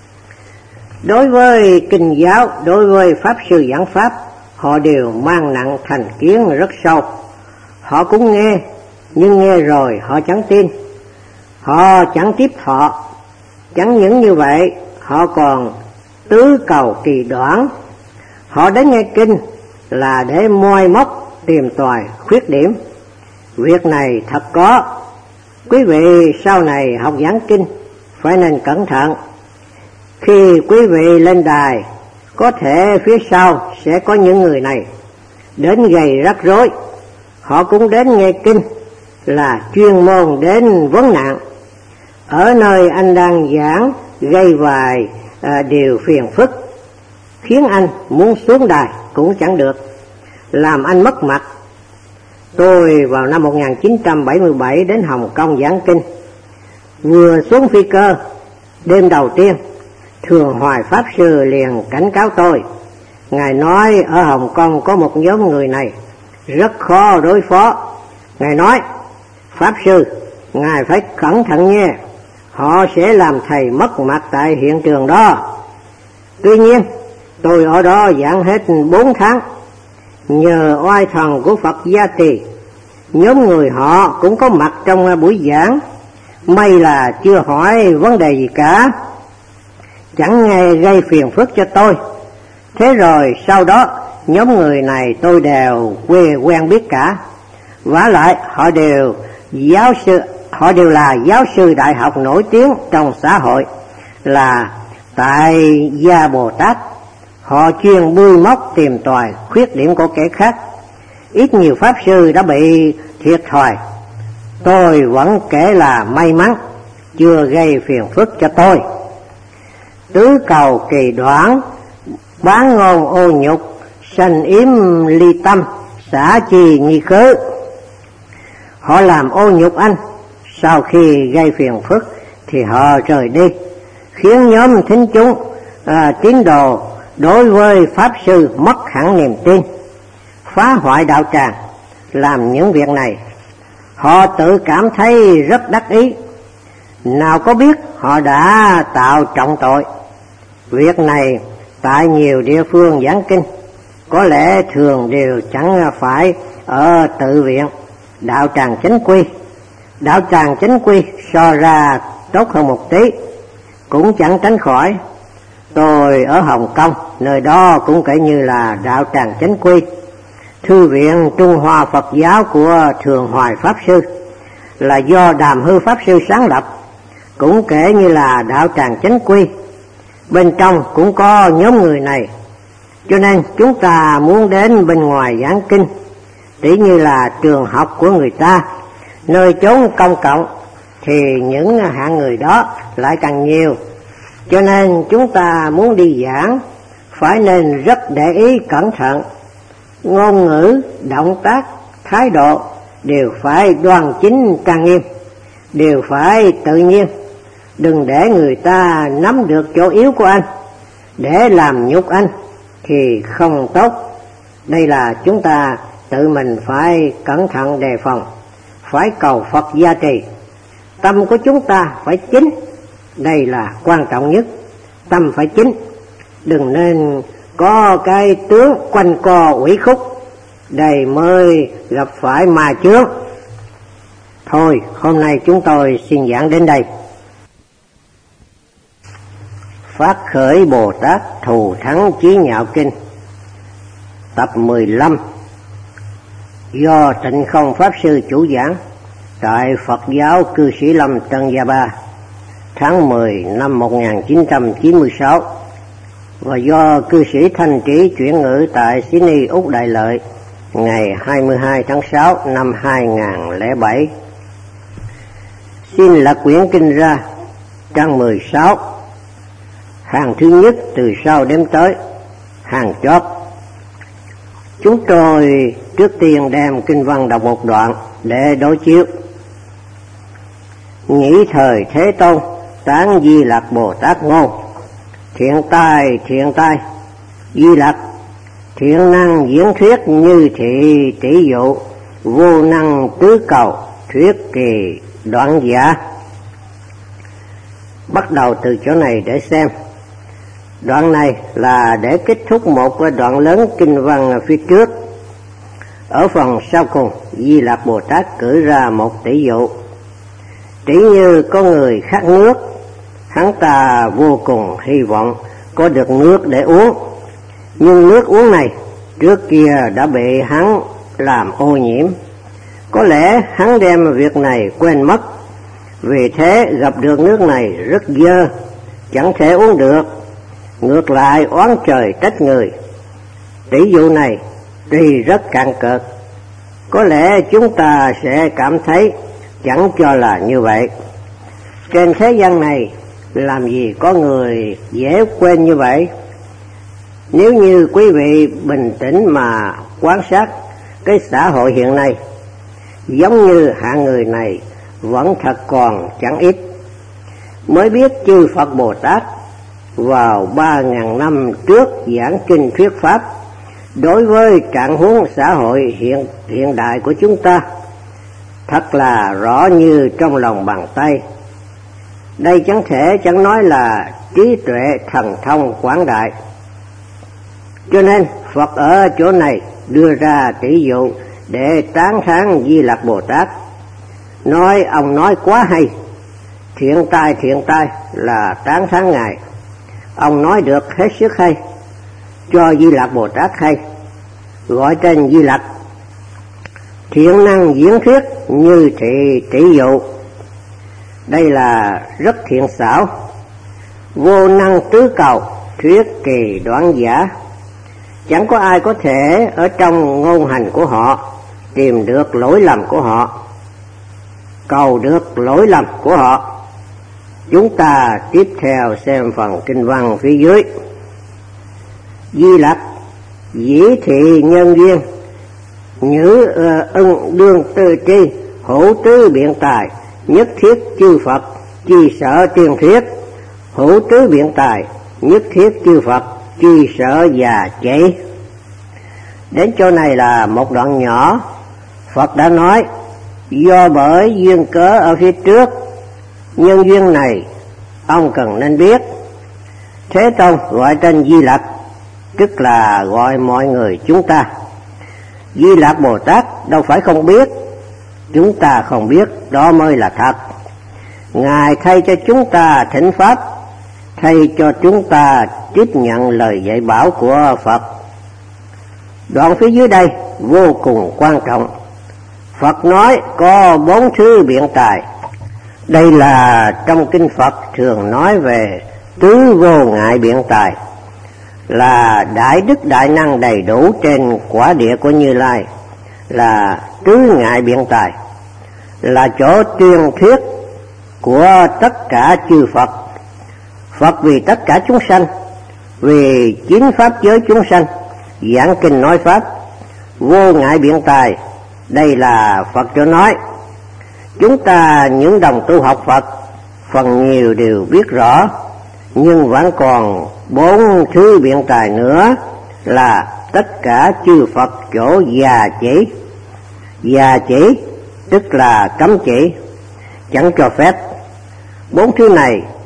Đối với kinh giáo, đối với pháp sư giảng pháp, họ đều mang nặng thành kiến rất sâu. Họ cũng nghe, nhưng nghe rồi họ chẳng tin, họ chẳng tiếp thọ. Chẳng những như vậy, họ còn tứ cầu kỳ đoán. Họ đến nghe kinh là để moi móc tìm tòi khuyết điểm. Việc này thật có. Quý vị sau này học giảng kinh phải nên cẩn thận. Khi quý vị lên đài, có thể phía sau sẽ có những người này đến gây rắc rối. Họ cũng đến nghe kinh là chuyên môn đến vấn nạn. Ở nơi anh đang giảng gây vài điều phiền phức, khiến anh muốn xuống đài cũng chẳng được, làm anh mất mặt. Tôi vào năm 1977 đến Hồng Kông giảng kinh. Vừa xuống phi cơ, đêm đầu tiên, Thường Hoài Pháp Sư liền cảnh cáo tôi. Ngài nói ở Hồng Kông có một nhóm người này rất khó đối phó. Ngài nói, Pháp Sư, Ngài phải cẩn thận nghe, họ sẽ làm thầy mất mặt tại hiện trường đó. Tuy nhiên, tôi ở đó giảng hết 4 tháng. Nhờ oai thần của Phật Gia Trì, nhóm người họ cũng có mặt trong buổi giảng. May là chưa hỏi vấn đề gì cả, chẳng nghe gây phiền phức cho tôi. Thế rồi sau đó nhóm người này tôi đều quen biết cả. Vả lại họ đều là giáo sư đại học nổi tiếng trong xã hội, là Tại Gia Bồ Tát. Họ chuyên bươi móc tìm tòi khuyết điểm của kẻ khác. Ít nhiều pháp sư đã bị thiệt thòi. Tôi vẫn kể là may mắn, chưa gây phiền phức cho tôi. Tứ cầu kỳ đoán, bán ngôn ô nhục, sanh yếm ly tâm, xả trì nghi khứ. Họ làm ô nhục anh, sau khi gây phiền phức thì họ rời đi, khiến nhóm thính chúng tín đồ đối với pháp sư mất hẳn niềm tin, phá hoại đạo tràng. Làm những việc này, họ tự cảm thấy rất đắc ý, nào có biết họ đã tạo trọng tội. Việc này tại nhiều địa phương giảng kinh có lẽ thường đều chẳng phải ở tự viện, đạo tràng chánh quy. Đạo tràng chánh quy so ra tốt hơn một tí, cũng chẳng tránh khỏi. Tôi ở Hồng Kông, nơi đó cũng kể như là đạo tràng chánh quy. Thư viện Trung Hoa Phật giáo của Thường Hoài Pháp Sư là do Đàm Hư Pháp Sư sáng lập, cũng kể như là đạo tràng chánh quy. Bên trong cũng có nhóm người này, cho nên chúng ta muốn đến bên ngoài giảng kinh, tỉ như là trường học của người ta, nơi chốn công cộng, thì những hạng người đó lại càng nhiều. Cho nên chúng ta muốn đi giảng phải nên rất để ý cẩn thận. Ngôn ngữ, động tác, thái độ đều phải đoan chính trang nghiêm, đều phải tự nhiên. Đừng để người ta nắm được chỗ yếu của anh để làm nhục anh thì không tốt. Đây là chúng ta tự mình phải cẩn thận đề phòng, phải cầu Phật gia trì. Tâm của chúng ta phải chính, Đây là quan trọng nhất, tâm phải chính, đừng nên có cái tướng quanh co ủy khúc, đây mới gặp phải ma chướng. Thôi, hôm nay chúng tôi xin giảng đến đây. Phát khởi Bồ Tát Thù Thắng Chí Nhạo Kinh, tập 15, do Tịnh Không Pháp Sư chủ giảng tại Phật giáo Cư Sĩ Lâm Tân Gia Ba, tháng 10 năm 1996, và do cư sĩ Thanh Trí chuyển ngữ tại Sydney, Úc Đại Lợi, ngày 22 tháng 6 năm 2007. Xin lật quyển kinh ra, trang 16, hàng thứ nhất từ sau đếm tới hàng chót. Chúng tôi trước tiên đem kinh văn đọc một đoạn để đối chiếu. Nhĩ thời Thế Tôn tán Di Lặc Bồ Tát ngôn: thiện tai, Di Lặc, thiện năng diễn thuyết như thị tỷ dụ, vô năng tứ cầu, thuyết kỳ đoạn giả. Bắt đầu từ chỗ này để xem. Đoạn này là để kết thúc một đoạn lớn kinh văn phía trước. Ở phần sau cùng, Di Lặc Bồ Tát cử ra một tỷ dụ. Tỷ như có người khát nước, hắn ta vô cùng hy vọng có được nước để uống, nhưng nước uống này trước kia đã bị hắn làm ô nhiễm. Có lẽ hắn đem việc này quên mất, vì thế gặp được nước này rất dơ, chẳng thể uống được, ngược lại oán trời trách người. Tỷ dụ này tuy rất cạn cợt, có lẽ chúng ta sẽ cảm thấy chẳng cho là như vậy. Trên thế gian này làm gì có người dễ quên như vậy? Nếu như quý vị bình tĩnh mà quan sát cái xã hội hiện nay, giống như hạng người này vẫn thật còn chẳng ít. Mới biết chư Phật Bồ Tát vào 3.000 năm trước giảng kinh thuyết pháp đối với trạng huống xã hội hiện đại của chúng ta thật là rõ như trong lòng bàn tay. Đây chẳng nói là trí tuệ thần thông quảng đại. Cho nên Phật ở chỗ này đưa ra tỷ dụ để tán thán Di Lặc Bồ Tát. Ông nói quá hay, thiện tai là tán thán Ngài. Ông nói được hết sức hay, cho Di Lặc Bồ Tát hay, gọi tên Di Lặc. Thiện năng diễn thuyết như thị tỷ dụ, đây là rất thiện xảo. Vô năng tứ cầu, thuyết kỳ đoạn giả. Chẳng có ai có thể ở trong ngôn hành của họ tìm được lỗi lầm của họ, cầu được lỗi lầm của họ. Chúng ta tiếp theo xem phần kinh văn phía dưới. Di Lặc, dĩ thị nhân duyên, nhữ ưng đương tư tri, hữu tứ biện tài, nhất thiết chư Phật, chi sở tiên thuyết. Hữu tứ biện tài, nhất thiết chư Phật, chi sở già chế. Đến chỗ này là một đoạn nhỏ. Phật đã nói do bởi duyên cớ ở phía trước, nhân duyên này ông cần nên biết. Thế Tôn gọi tên Di Lặc, tức là gọi mọi người chúng ta. Di Lặc Bồ Tát đâu phải không biết, chúng ta không biết đó mới là thật. Ngài thay cho chúng ta thỉnh pháp, thay cho chúng ta tiếp nhận lời dạy bảo của Phật. Đoạn phía dưới đây vô cùng quan trọng. Phật nói có 4 thứ biện tài. Đây là trong kinh Phật thường nói về tứ vô ngại biện tài, là đại đức đại năng đầy đủ trên quả địa của Như Lai, là tứ ngại biện tài, là chỗ tuyên thuyết của tất cả chư Phật. Phật vì tất cả chúng sanh, vì chính pháp giới chúng sanh, giảng kinh nói pháp. Vô ngại biện tài, đây là Phật cho nói. Chúng ta những đồng tu học Phật phần nhiều đều biết rõ, nhưng vẫn còn 4 thứ biện tài nữa, là tất cả chư Phật chỗ già chỉ. Già chỉ tức là cấm chỉ, chẳng cho phép. 4 thứ này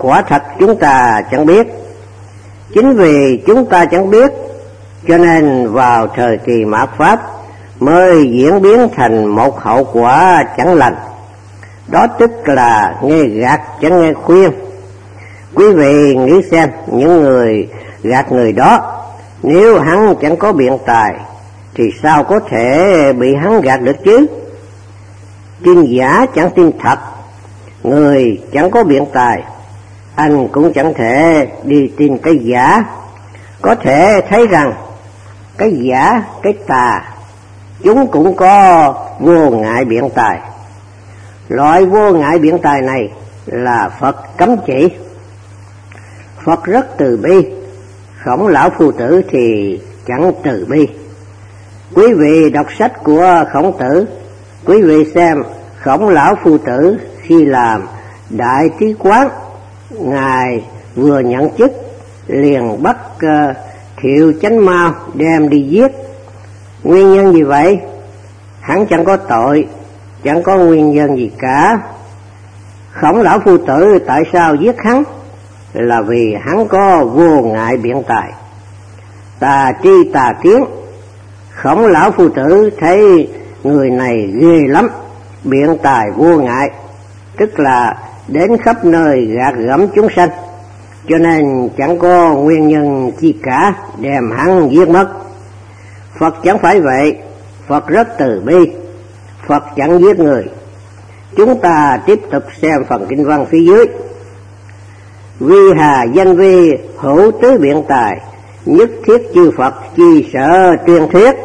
quả thật chúng ta chẳng biết. Chính vì chúng ta chẳng biết, cho nên vào thời kỳ mạt Pháp mới diễn biến thành một hậu quả chẳng lành. Đó tức là nghe gạt chẳng nghe khuyên. Quý vị nghĩ xem, những người gạt người đó, nếu hắn chẳng có biện tài thì sao có thể bị hắn gạt được chứ? Tin giả chẳng tin thật, người chẳng có biện tài, anh cũng chẳng thể đi tin cái giả. Có thể thấy rằng cái giả, cái tà, chúng cũng có vô ngại biện tài. Loại vô ngại biện tài này là Phật cấm chỉ. Phật rất từ bi, Khổng lão phu tử thì chẳng từ bi. Quý vị đọc sách của Khổng Tử, quý vị xem Khổng lão phu tử khi làm đại trí quán, ngài vừa nhận chức liền bắt Thiệu Chánh Mao đem đi giết. Nguyên nhân gì vậy? Hắn chẳng có tội, chẳng có nguyên nhân gì cả. Khổng lão phu tử tại sao giết hắn? Là vì hắn có vô ngại biện tài. Tà tri tà kiến. Khổng lão phu tử thấy người này ghê lắm, biện tài vô ngại, tức là đến khắp nơi gạt gẫm chúng sanh, cho nên chẳng có nguyên nhân chi cả đem hắn giết mất. Phật chẳng phải vậy, Phật rất từ bi, Phật chẳng giết người. Chúng ta tiếp tục xem phần kinh văn phía dưới. Vi hà danh vi hữu tứ biện tài, nhất thiết chư Phật chi sợ tuyên thuyết.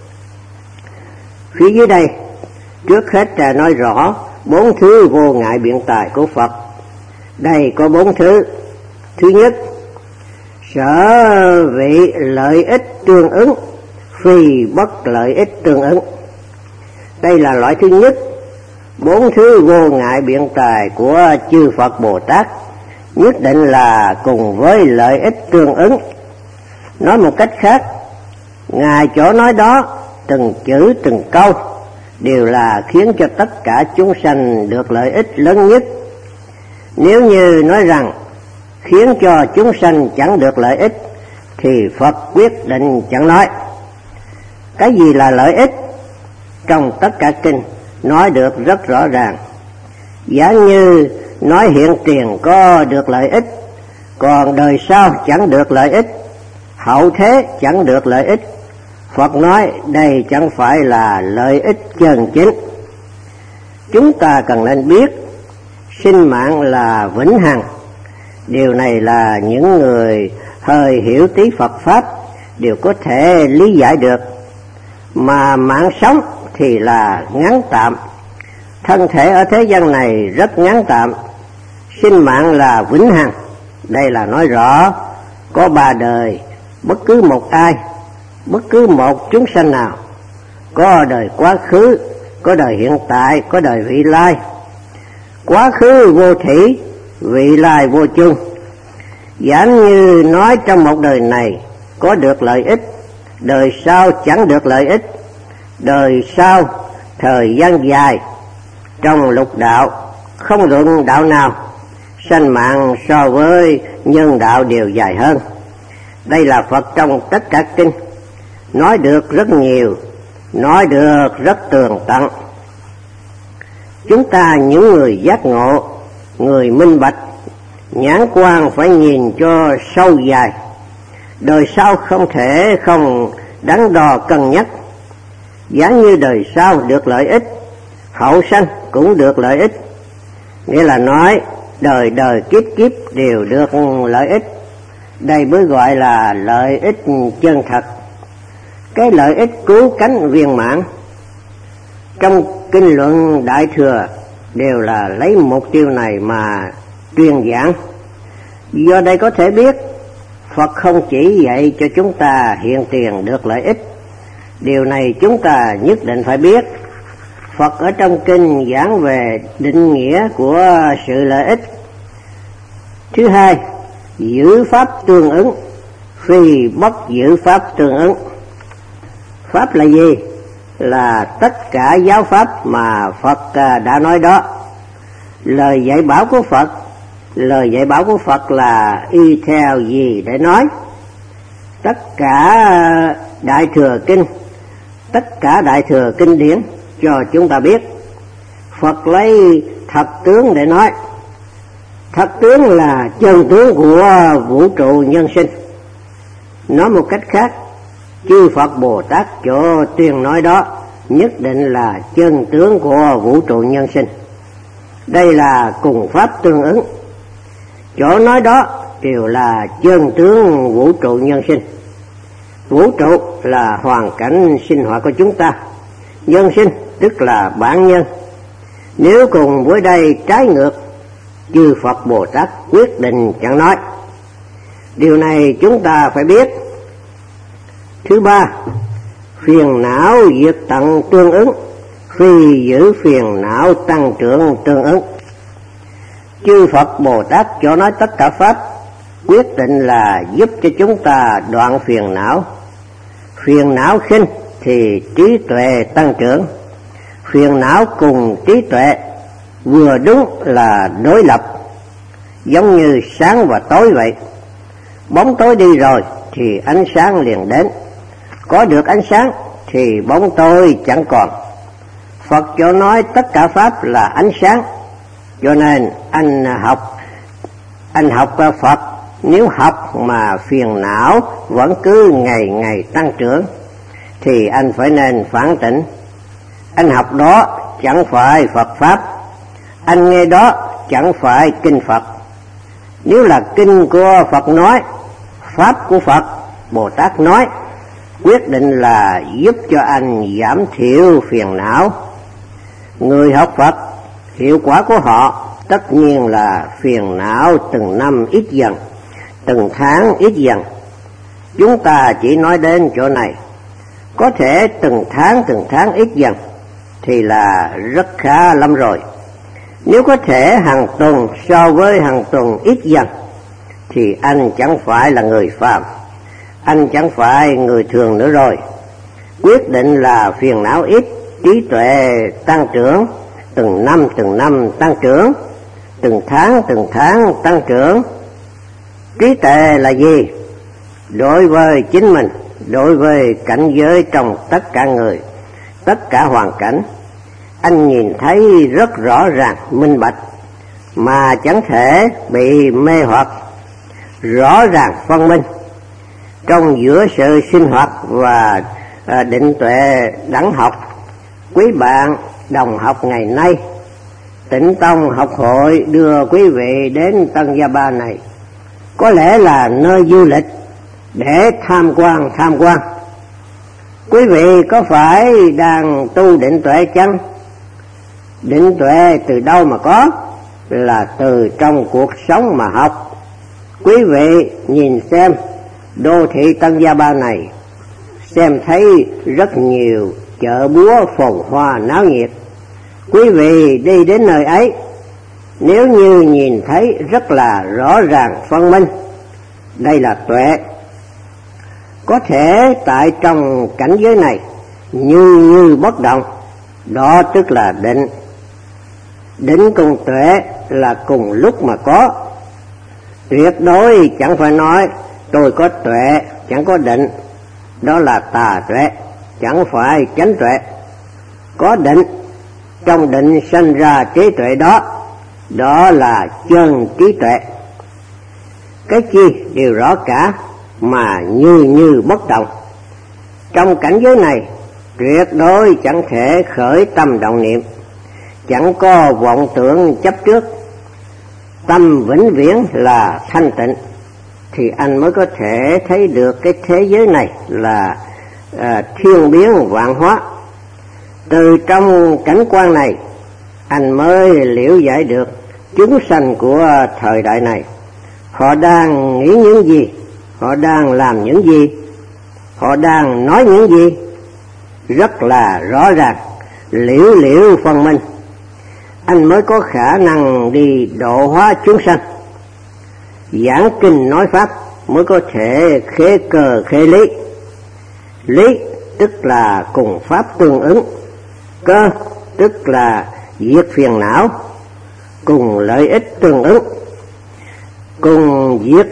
Phía dưới đây trước hết là nói rõ 4 thứ vô ngại biện tài của Phật. Đây có 4 thứ. Thứ nhất, sở vị lợi ích tương ứng, phi bất lợi ích tương ứng. Đây là loại thứ nhất. 4 thứ vô ngại biện tài của chư Phật Bồ Tát nhất định là cùng với lợi ích tương ứng. Nói một cách khác, ngài chỗ nói đó, từng chữ từng câu đều là khiến cho tất cả chúng sanh được lợi ích lớn nhất. Nếu như nói rằng khiến cho chúng sanh chẳng được lợi ích thì Phật quyết định chẳng nói. Cái gì là lợi ích? Trong tất cả kinh nói được rất rõ ràng. Giả như nói hiện tiền có được lợi ích, còn đời sau chẳng được lợi ích, hậu thế chẳng được lợi ích, Phật nói đây chẳng phải là lợi ích chân chính. Chúng ta cần nên biết sinh mạng là vĩnh hằng. Điều này là những người hơi hiểu tí Phật Pháp đều có thể lý giải được. Mà mạng sống thì là ngắn tạm. Thân thể ở thế gian này rất ngắn tạm. Sinh mạng là vĩnh hằng. Đây là nói rõ có 3 đời, bất cứ một ai, bất cứ một chúng sanh nào, có đời quá khứ, có đời hiện tại, có đời vị lai. Quá khứ vô thủy, vị lai vô chung. Giả như nói trong một đời này có được lợi ích, đời sau chẳng được lợi ích, đời sau thời gian dài trong lục đạo không luận đạo nào, sanh mạng so với nhân đạo đều dài hơn. Đây là Phật trong tất cả kinh nói được rất nhiều, nói được rất tường tận. Chúng ta những người giác ngộ, người minh bạch, nhãn quan phải nhìn cho sâu dài. Đời sau không thể không đắn đo cân nhắc. Giả như đời sau được lợi ích, hậu sanh cũng được lợi ích, nghĩa là nói đời đời kiếp kiếp đều được lợi ích. Đây mới gọi là lợi ích chân thật. Cái lợi ích cứu cánh viên mãn trong kinh luận Đại Thừa đều là lấy mục tiêu này mà tuyên giảng. Do đây có thể biết Phật không chỉ dạy cho chúng ta hiện tiền được lợi ích. Điều này chúng ta nhất định phải biết. Phật ở trong kinh giảng về định nghĩa của sự lợi ích. Thứ hai, giữ pháp tương ứng, phi bất giữ pháp tương ứng. Pháp là gì? Là tất cả giáo pháp mà Phật đã nói đó. Lời dạy bảo của Phật Lời dạy bảo của Phật là y theo gì để nói. Tất cả Đại Thừa Kinh điển cho chúng ta biết Phật lấy thật tướng để nói. Thật tướng là chân tướng của vũ trụ nhân sinh. Nói một cách khác, chư Phật Bồ Tát chỗ tuyên nói đó nhất định là chân tướng của vũ trụ nhân sinh. Đây là cùng pháp tương ứng. Chỗ nói đó đều là chân tướng vũ trụ nhân sinh. Vũ trụ là hoàn cảnh sinh hoạt của chúng ta. Nhân sinh tức là bản nhân. Nếu cùng với đây trái ngược, chư Phật Bồ Tát quyết định chẳng nói. Điều này chúng ta phải biết. Thứ ba, phiền não diệt tận tương ứng, phi giữ phiền não tăng trưởng tương ứng. Chư Phật Bồ Tát cho nói tất cả pháp quyết định là giúp cho chúng ta đoạn phiền não. Phiền não khinh thì trí tuệ tăng trưởng. Phiền não cùng trí tuệ vừa đúng là đối lập, giống như sáng và tối vậy. Bóng tối đi rồi thì ánh sáng liền đến. Có được ánh sáng thì bóng tối chẳng còn. Phật cho nói tất cả pháp là ánh sáng. Cho nên anh học Phật, nếu học mà phiền não vẫn cứ ngày ngày tăng trưởng thì anh phải nên phản tỉnh. Anh học đó chẳng phải Phật pháp, anh nghe đó chẳng phải kinh Phật. Nếu là kinh của Phật nói, pháp của Phật Bồ Tát nói, quyết định là giúp cho anh giảm thiểu phiền não. Người học Phật, hiệu quả của họ tất nhiên là phiền não từng năm ít dần, từng tháng ít dần. Chúng ta chỉ nói đến chỗ này. Có thể từng tháng ít dần thì là rất khá lắm rồi. Nếu có thể hàng tuần so với hàng tuần ít dần thì anh chẳng phải là người phàm, anh chẳng phải người thường nữa rồi. Quyết định là phiền não ít, trí tuệ tăng trưởng, từng năm tăng trưởng, từng tháng tăng trưởng. Trí tuệ là gì? Đối với chính mình, đối với cảnh giới trong tất cả người, tất cả hoàn cảnh, anh nhìn thấy rất rõ ràng, minh bạch, mà chẳng thể bị mê hoặc, rõ ràng phân minh. Trong giữa sự sinh hoạt và định tuệ đẳng học, quý bạn đồng học ngày nay, Tịnh Tông học hội đưa quý vị đến Tân Gia Ba này có lẽ là nơi du lịch để tham quan. Quý vị có phải đang tu định tuệ chăng? Định tuệ từ đâu mà có? Là từ trong cuộc sống mà học. Quý vị nhìn xem đô thị Tân Gia Ba này, xem thấy rất nhiều chợ búa phồn hoa náo nhiệt. Quý vị đi đến nơi ấy, nếu như nhìn thấy rất là rõ ràng phân minh, đây là tuệ. Có thể tại trong cảnh giới này như bất động, đó tức là định. Định cùng tuệ là cùng lúc mà có. Tuyệt đối chẳng phải nói tôi có tuệ chẳng có định, đó là tà tuệ, chẳng phải chánh tuệ. Có định, trong định sanh ra trí tuệ đó, đó là chân trí tuệ. Cái chi đều rõ cả mà như bất động. Trong cảnh giới này tuyệt đối chẳng thể khởi tâm động niệm, chẳng có vọng tưởng chấp trước. Tâm vĩnh viễn là thanh tịnh thì anh mới có thể thấy được cái thế giới này là thiên biến vạn hóa. Từ trong cảnh quan này anh mới liễu giải được chúng sanh của thời đại này, họ đang nghĩ những gì, họ đang làm những gì, họ đang nói những gì, rất là rõ ràng, liễu phân minh. Anh mới có khả năng đi độ hóa chúng sanh. Giảng kinh nói pháp mới có thể khế cơ khế lý. Lý tức là cùng pháp tương ứng, cơ tức là diệt phiền não, cùng lợi ích tương ứng.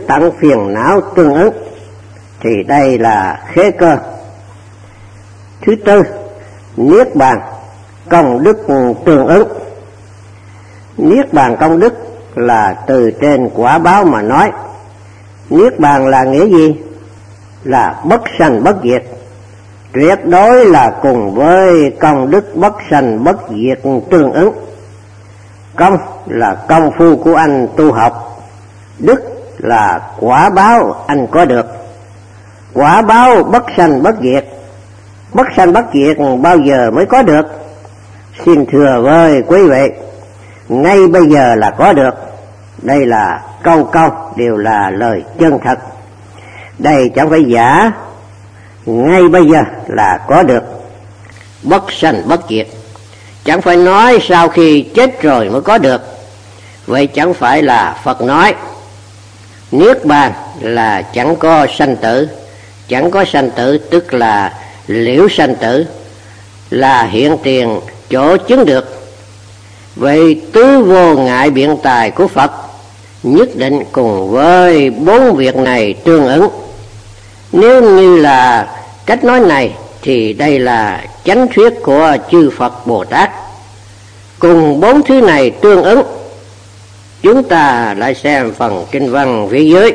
tận phiền não tương ứng, thì đây là khế cơ. Thứ tư, niết bàn công đức tương ứng. Niết bàn công đức là từ trên quả báo mà nói. Niết bàn là nghĩa gì? Là bất sanh bất diệt, tuyệt đối là cùng với công đức bất sanh bất diệt tương ứng. Công là công phu của anh tu học, đức là quả báo anh có được. Quả báo bất sanh bất diệt, bất sanh bất diệt bao giờ mới có được? Xin thưa với quý vị, ngay bây giờ là có được. Đây là câu câu đều là lời chân thật. Đây chẳng phải giả, ngay bây giờ là có được bất sanh bất diệt. Chẳng phải nói sau khi chết rồi mới có được. Vậy chẳng phải là Phật nói niết bàn là chẳng có sanh tử. Chẳng có sanh tử tức là liễu sanh tử, là hiện tiền chỗ chứng được. Vậy tứ vô ngại biện tài của Phật nhất định cùng với bốn việc này tương ứng. Nếu như là cách nói này thì đây là chánh thuyết của chư Phật Bồ Tát, cùng bốn thứ này tương ứng. Chúng ta lại xem phần kinh văn phía dưới.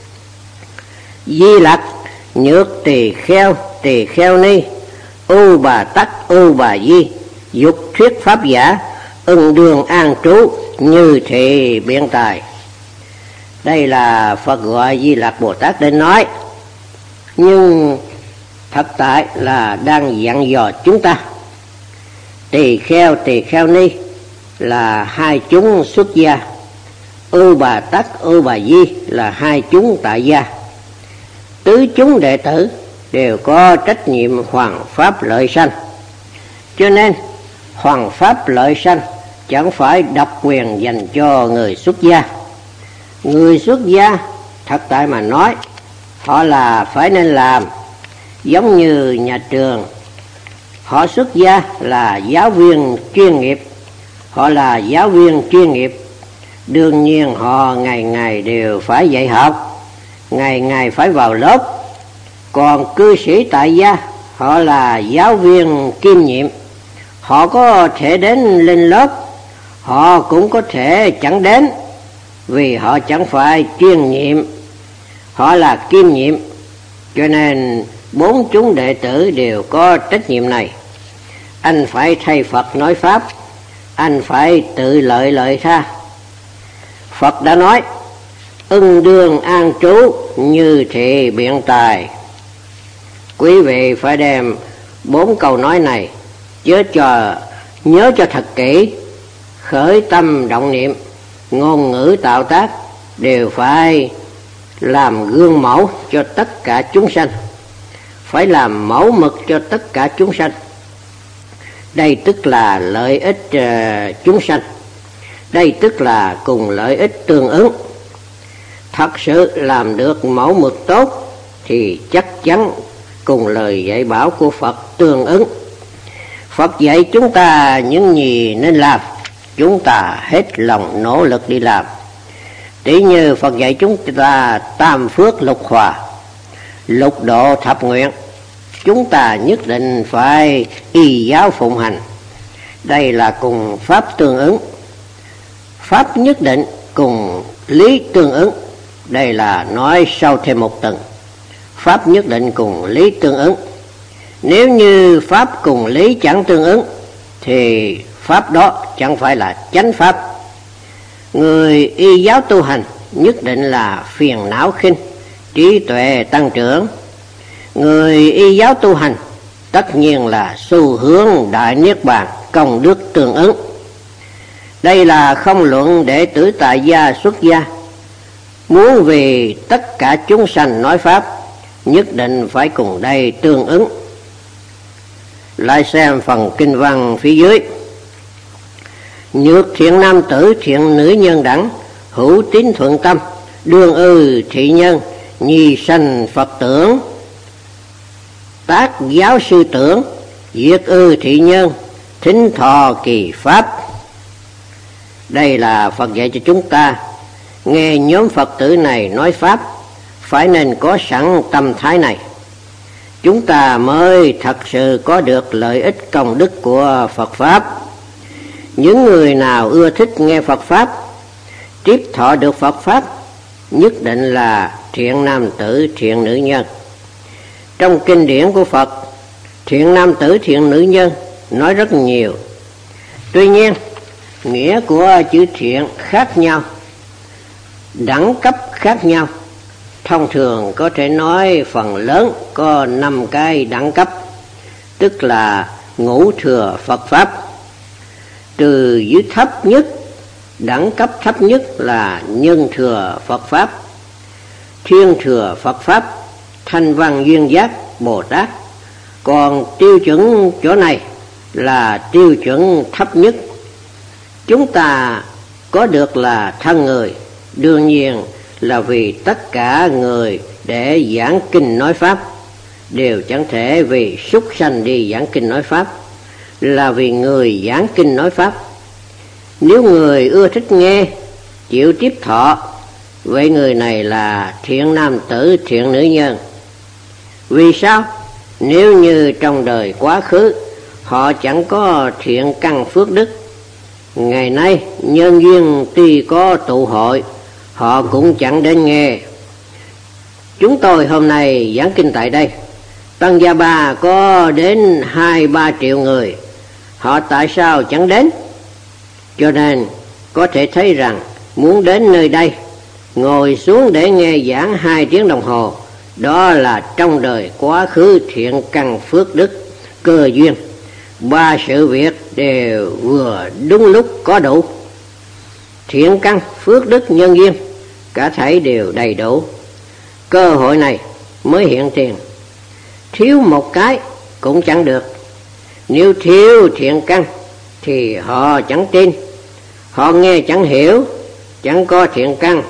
Di Lặc nhược tỳ kheo ni, ưu bà tắc ưu bà di, dục thuyết pháp giả, ưng đường an trú, như thị biện tài. Đây là Phật gọi Di Lặc Bồ Tát đến nói, nhưng thật tại là đang dặn dò chúng ta. Tỳ kheo ni là hai chúng xuất gia, ưu bà tắc ưu bà di là hai chúng tại gia. Tứ chúng đệ tử đều có trách nhiệm hoằng pháp lợi sanh, cho nên hoằng pháp lợi sanh chẳng phải độc quyền dành cho người xuất gia. Người xuất gia thật tại mà nói, họ là phải nên làm, giống như nhà trường. Họ xuất gia là giáo viên chuyên nghiệp, họ là giáo viên chuyên nghiệp, đương nhiên họ ngày ngày đều phải dạy học, ngày ngày phải vào lớp. Còn cư sĩ tại gia, họ là giáo viên kiêm nhiệm, họ có thể đến lên lớp, họ cũng có thể chẳng đến, vì họ chẳng phải chuyên nhiệm, họ là kiêm nhiệm. Cho nên bốn chúng đệ tử đều có trách nhiệm này. Anh phải thay Phật nói pháp, anh phải tự lợi lợi tha. Phật đã nói ưng đương an trú, như thị biện tài. Quý vị phải đem bốn câu nói này nhớ cho thật kỹ, khởi tâm động niệm, ngôn ngữ tạo tác đều phải làm gương mẫu cho tất cả chúng sanh, phải làm mẫu mực cho tất cả chúng sanh. Đây tức là lợi ích chúng sanh, đây tức là cùng lợi ích tương ứng. Thật sự làm được mẫu mực tốt thì chắc chắn cùng lời dạy bảo của Phật tương ứng. Phật dạy chúng ta những gì nên làm, chúng ta hết lòng nỗ lực đi làm. Tỷ như Phật dạy chúng ta tam phước lục hòa, lục độ thập nguyện, chúng ta nhất định phải y giáo phụng hành. Đây là cùng pháp tương ứng. Pháp nhất định cùng lý tương ứng. Đây là nói sâu thêm một tầng. Pháp nhất định cùng lý tương ứng. Nếu như pháp cùng lý chẳng tương ứng thì pháp đó chẳng phải là chánh pháp. Người y giáo tu hành nhất định là phiền não khinh, trí tuệ tăng trưởng. Người y giáo tu hành tất nhiên là xu hướng đại niết bàn, công đức tương ứng. Đây là không luận đệ tử tại gia xuất gia, muốn vì tất cả chúng sanh nói pháp, nhất định phải cùng đây tương ứng. Lại xem phần kinh văn phía dưới. Nhược thiện nam tử thiện nữ nhân đẳng, hữu tín thuận tâm, đương ư thị nhân, nhi sanh Phật tưởng. Tác giáo sư tưởng, diệt ư thị nhân, thính thọ kỳ pháp. Đây là Phật dạy cho chúng ta, nghe nhóm Phật tử này nói Pháp, phải nên có sẵn tâm thái này. Chúng ta mới thật sự có được lợi ích công đức của Phật Pháp. Những người nào ưa thích nghe Phật Pháp, tiếp thọ được Phật Pháp, nhất định là thiện nam tử, thiện nữ nhân. Trong kinh điển của Phật, thiện nam tử, thiện nữ nhân nói rất nhiều. Tuy nhiên, nghĩa của chữ thiện khác nhau, đẳng cấp khác nhau. Thông thường có thể nói phần lớn có 5 cái đẳng cấp, tức là ngũ thừa Phật Pháp. Từ dưới thấp nhất, đẳng cấp thấp nhất là nhân thừa Phật Pháp, thiên thừa Phật Pháp, thanh văn duyên giác Bồ Tát. Còn tiêu chuẩn chỗ này là tiêu chuẩn thấp nhất. Chúng ta có được là thân người, đương nhiên là vì tất cả người để giảng kinh nói Pháp, đều chẳng thể vì súc sanh đi giảng kinh nói Pháp, là vì người giảng kinh nói Pháp. Nếu người ưa thích nghe, chịu tiếp thọ, vậy người này là thiện nam tử, thiện nữ nhân. Vì sao? Nếu như trong đời quá khứ họ chẳng có thiện căn phước đức, ngày nay nhân duyên tuy có tụ hội, họ cũng chẳng đến nghe. Chúng tôi hôm nay giảng kinh tại đây, Tăng Gia Ba có đến 2-3 triệu người, họ tại sao chẳng đến? Cho nên có thể thấy rằng muốn đến nơi đây, ngồi xuống để nghe giảng 2 tiếng đồng hồ, đó là trong đời quá khứ thiện căn phước đức cơ duyên. 3 sự việc đều vừa đúng lúc có đủ. Thiện căn phước đức nhân duyên cả thảy đều đầy đủ, cơ hội này mới hiện tiền. Thiếu một cái cũng chẳng được. Nếu thiếu thiện căn thì họ chẳng tin, họ nghe chẳng hiểu, chẳng có thiện căn,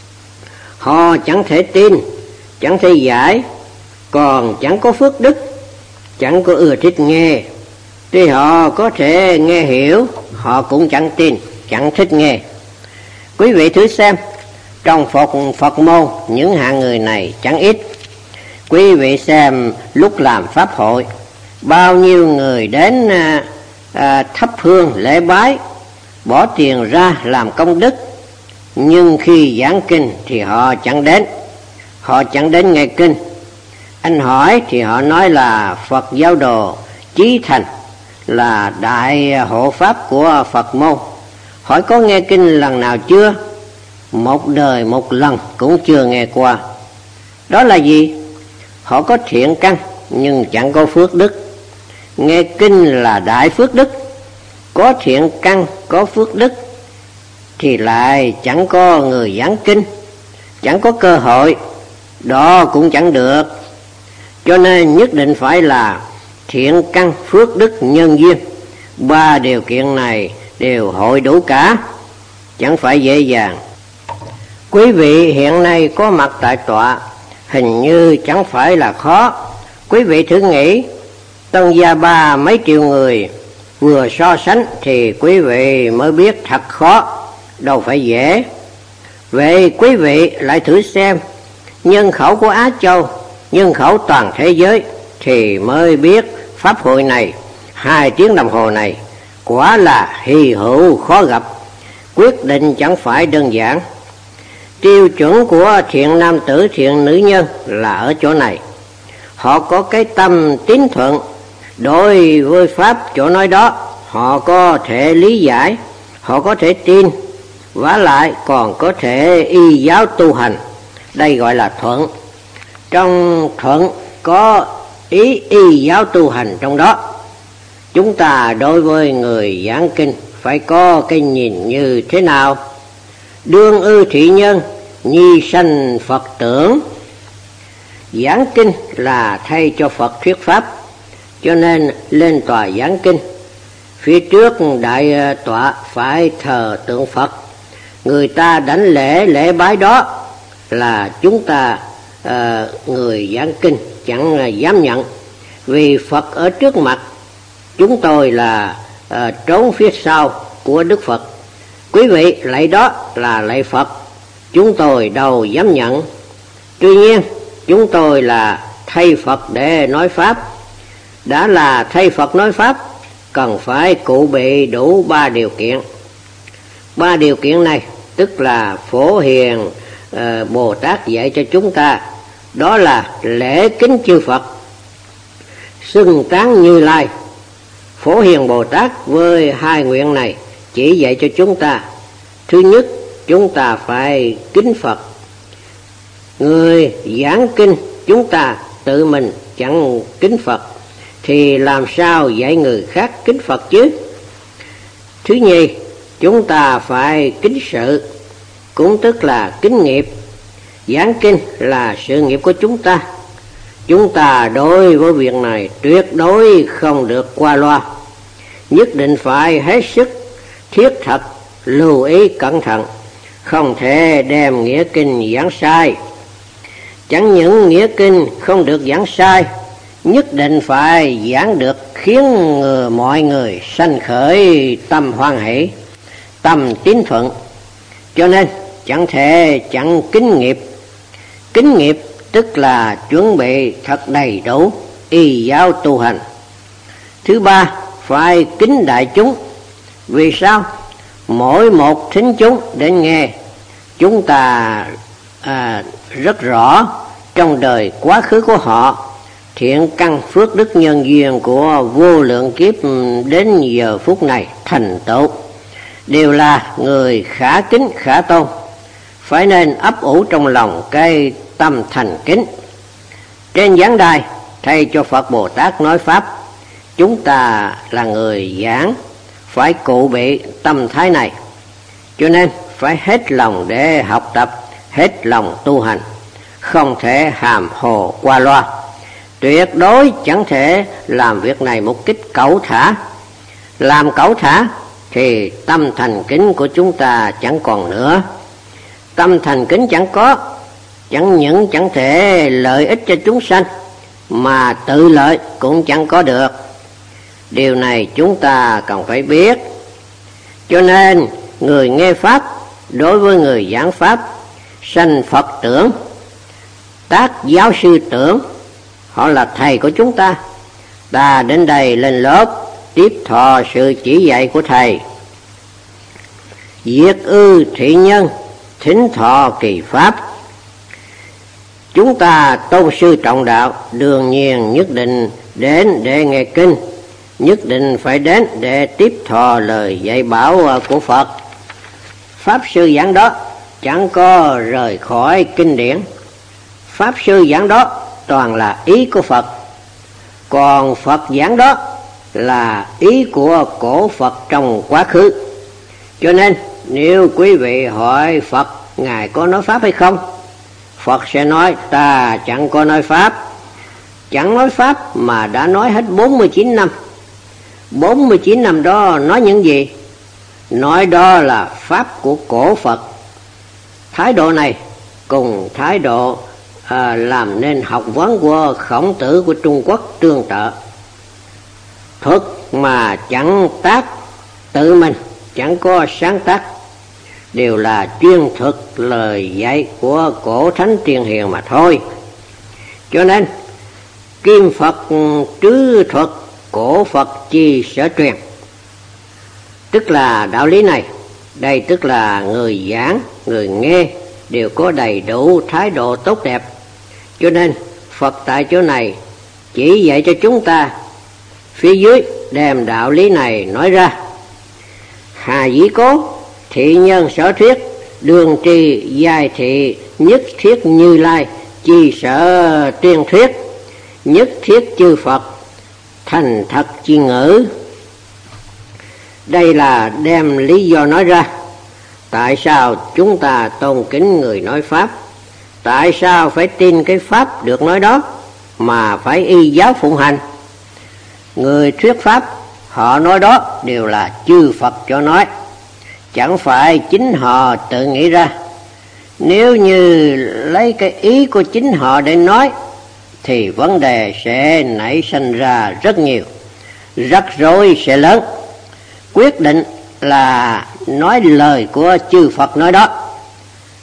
họ chẳng thể tin, chẳng thể giải, còn chẳng có phước đức, chẳng có ưa thích nghe. Tuy họ có thể nghe hiểu, họ cũng chẳng tin, chẳng thích nghe. Quý vị thử xem, trong Phật môn những hạng người này chẳng ít. Quý vị xem lúc làm pháp hội, bao nhiêu người đến thắp hương lễ bái, bỏ tiền ra làm công đức, nhưng khi giảng kinh thì họ chẳng đến. Họ chẳng đến nghe kinh. Anh hỏi thì họ nói là Phật giáo đồ chí thành, là đại hộ pháp của Phật môn. Hỏi có nghe kinh lần nào chưa? Một đời một lần cũng chưa nghe qua. Đó là gì? Họ có thiện căn nhưng chẳng có phước đức. Nghe kinh là đại phước đức. Có thiện căn, có phước đức thì lại chẳng có người giảng kinh, chẳng có cơ hội, đó cũng chẳng được. Cho nên nhất định phải là thiện căn, phước đức, nhân duyên. 3 điều kiện này đều hội đủ cả, chẳng phải dễ dàng. Quý vị hiện nay có mặt tại tọa, hình như chẳng phải là khó. Quý vị thử nghĩ, Tăng Gia Ba mấy triệu người, vừa so sánh thì quý vị mới biết thật khó, đâu phải dễ. Vậy quý vị lại thử xem, nhân khẩu của Á Châu, nhân khẩu toàn thế giới, thì mới biết pháp hội này, 2 tiếng đồng hồ này, quả là hy hữu khó gặp, quyết định chẳng phải đơn giản. Tiêu chuẩn của thiện nam tử, thiện nữ nhân là ở chỗ này. Họ có cái tâm tín thuận, đối với pháp chỗ nói đó, họ có thể lý giải, họ có thể tin, vả lại còn có thể y giáo tu hành. Đây gọi là thuận. Trong thuận có ý y giáo tu hành trong đó. Chúng ta đối với người giảng kinh phải có cái nhìn như thế nào? Đương ư thị nhân, nhi sanh Phật tưởng. Giảng kinh là thay cho Phật thuyết pháp, cho nên lên tòa giảng kinh, phía trước đại tọa phải thờ tượng Phật. Người ta đảnh lễ bái đó là chúng ta người giảng kinh chẳng dám nhận, vì Phật ở trước mặt, chúng tôi là trốn phía sau của Đức Phật. Quý vị lạy đó là lạy Phật, chúng tôi đâu dám nhận. Tuy nhiên, chúng tôi là thầy Phật để nói Pháp. Đã là thầy Phật nói Pháp, cần phải cụ bị đủ 3 điều kiện. 3 điều kiện này tức là Phổ Hiền Bồ Tát dạy cho chúng ta, đó là lễ kính chư Phật, xưng tán Như Lai. Phổ Hiền Bồ Tát với 2 nguyện này chỉ dạy cho chúng ta: thứ nhất, chúng ta phải kính Phật. Người giảng kinh chúng ta tự mình chẳng kính Phật thì làm sao dạy người khác kính Phật chứ? Thứ nhì, chúng ta phải kính sự, cũng tức là kính nghiệp. Giảng kinh là sự nghiệp của chúng ta. Chúng ta đối với việc này tuyệt đối không được qua loa, nhất định phải hết sức thiết thật, lưu ý cẩn thận, không thể đem nghĩa kinh giảng sai. Chẳng những nghĩa kinh không được giảng sai, nhất định phải giảng được khiến mọi người sanh khởi tâm hoan hỷ, tâm tín thuận. Cho nên chẳng thể chẳng kính nghiệp. Kính nghiệp tức là chuẩn bị thật đầy đủ y giáo tu hành. Thứ ba, phải kính đại chúng. Vì sao? Mỗi một thính chúng đến nghe, chúng ta rất rõ trong đời quá khứ của họ, thiện căn phước đức nhân duyên của vô lượng kiếp đến giờ phút này thành tựu đều là người khả kính khả tôn. Phải nên ấp ủ trong lòng cái tâm thành kính. Trên giảng đài thầy cho Phật Bồ Tát nói Pháp, chúng ta là người giảng phải cụ bị tâm thái này. Cho nên phải hết lòng để học tập, hết lòng tu hành, không thể hàm hồ qua loa. Tuyệt đối chẳng thể làm việc này một cách cẩu thả. Làm cẩu thả thì tâm thành kính của chúng ta chẳng còn nữa. Tâm thành kính chẳng có, chẳng những chẳng thể lợi ích cho chúng sanh, mà tự lợi cũng chẳng có được. Điều này chúng ta cần phải biết. Cho nên người nghe Pháp đối với người giảng Pháp sanh Phật tưởng, tác giáo sư tưởng. Họ là thầy của chúng ta. Ta đến đây lên lớp tiếp thọ sự chỉ dạy của thầy. Diệt ư thị nhân, thính thọ kỳ Pháp. Chúng ta tôn sư trọng đạo, đương nhiên nhất định đến để nghe kinh, nhất định phải đến để tiếp thọ lời dạy bảo của Phật. Pháp sư giảng đó chẳng có rời khỏi kinh điển. Pháp sư giảng đó toàn là ý của Phật, còn Phật giảng đó là ý của cổ Phật trong quá khứ. Cho nên nếu quý vị hỏi Phật Ngài có nói Pháp hay không, Phật sẽ nói ta chẳng có nói Pháp. Chẳng nói Pháp mà đã nói hết 49 năm. 49 năm đó nói những gì? Nói đó là Pháp của cổ Phật. Thái độ này cùng thái độ làm nên học vấn của Khổng Tử của Trung Quốc tương tự. Thuật mà chẳng tác, tự mình chẳng có sáng tác, đều là chuyên thực lời dạy của cổ thánh tiên hiền mà thôi. Cho nên kim Phật trứ thuật, cổ Phật chi sở truyền. Tức là đạo lý này, đây tức là người giảng, người nghe đều có đầy đủ thái độ tốt đẹp. Cho nên Phật tại chỗ này chỉ dạy cho chúng ta, phía dưới đem đạo lý này nói ra. Hà dĩ cố, thị nhân sở thuyết, đường trì giai thị, nhất thiết Như Lai, chi sở tiên thuyết, nhất thiết chư Phật, thành thật chi ngữ. Đây là đem lý do nói ra. Tại sao chúng ta tôn kính người nói Pháp? Tại sao phải tin cái Pháp được nói đó mà phải y giáo phụng hành? Người thuyết Pháp họ nói đó đều là chư Phật cho nói, chẳng phải chính họ tự nghĩ ra. Nếu như lấy cái ý của chính họ để nói thì vấn đề sẽ nảy sinh ra rất nhiều, rắc rối sẽ lớn. Quyết định là nói lời của chư Phật nói đó.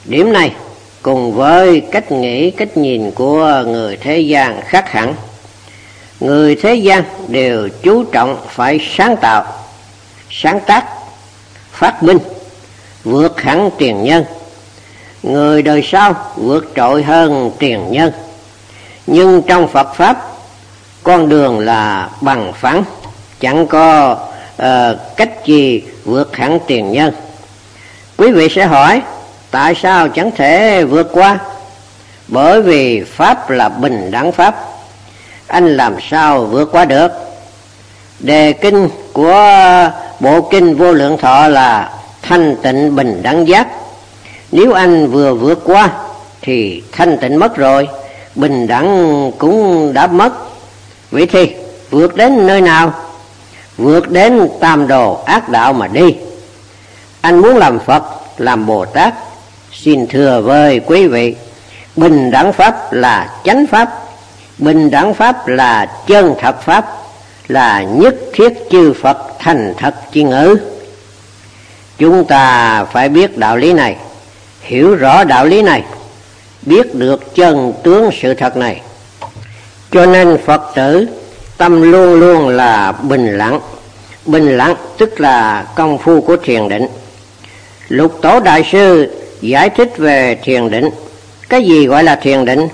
Điểm này cùng với cách nghĩ, cách nhìn của người thế gian khác hẳn. Người thế gian đều chú trọng phải sáng tạo, sáng tác, phát minh, vượt hẳn tiền nhân. Người đời sau vượt trội hơn tiền nhân. Nhưng trong Phật Pháp, con đường là bằng phẳng, chẳng có cách gì vượt hẳn tiền nhân. Quý vị sẽ hỏi, tại sao chẳng thể vượt qua? Bởi vì Pháp là bình đẳng Pháp. Anh làm sao vượt qua được? Đề kinh của bộ kinh Vô Lượng Thọ là thanh tịnh bình đẳng giác. Nếu anh vừa vượt qua thì thanh tịnh mất rồi, bình đẳng cũng đã mất. Vậy thì vượt đến nơi nào? Vượt đến tam đồ ác đạo mà đi. Anh muốn làm Phật, làm Bồ Tát, xin thưa với quý vị, bình đẳng Pháp là chánh Pháp, bình đẳng Pháp là chân thật Pháp, là nhất thiết chư Phật thành thật chi ngữ. Chúng ta phải biết đạo lý này, hiểu rõ đạo lý này, biết được chân tướng sự thật này. Cho nên Phật tử tâm luôn luôn là bình lặng. Bình lặng tức là công phu của thiền định. Lục Tổ Đại Sư giải thích về thiền định. Cái gì gọi là thiền định?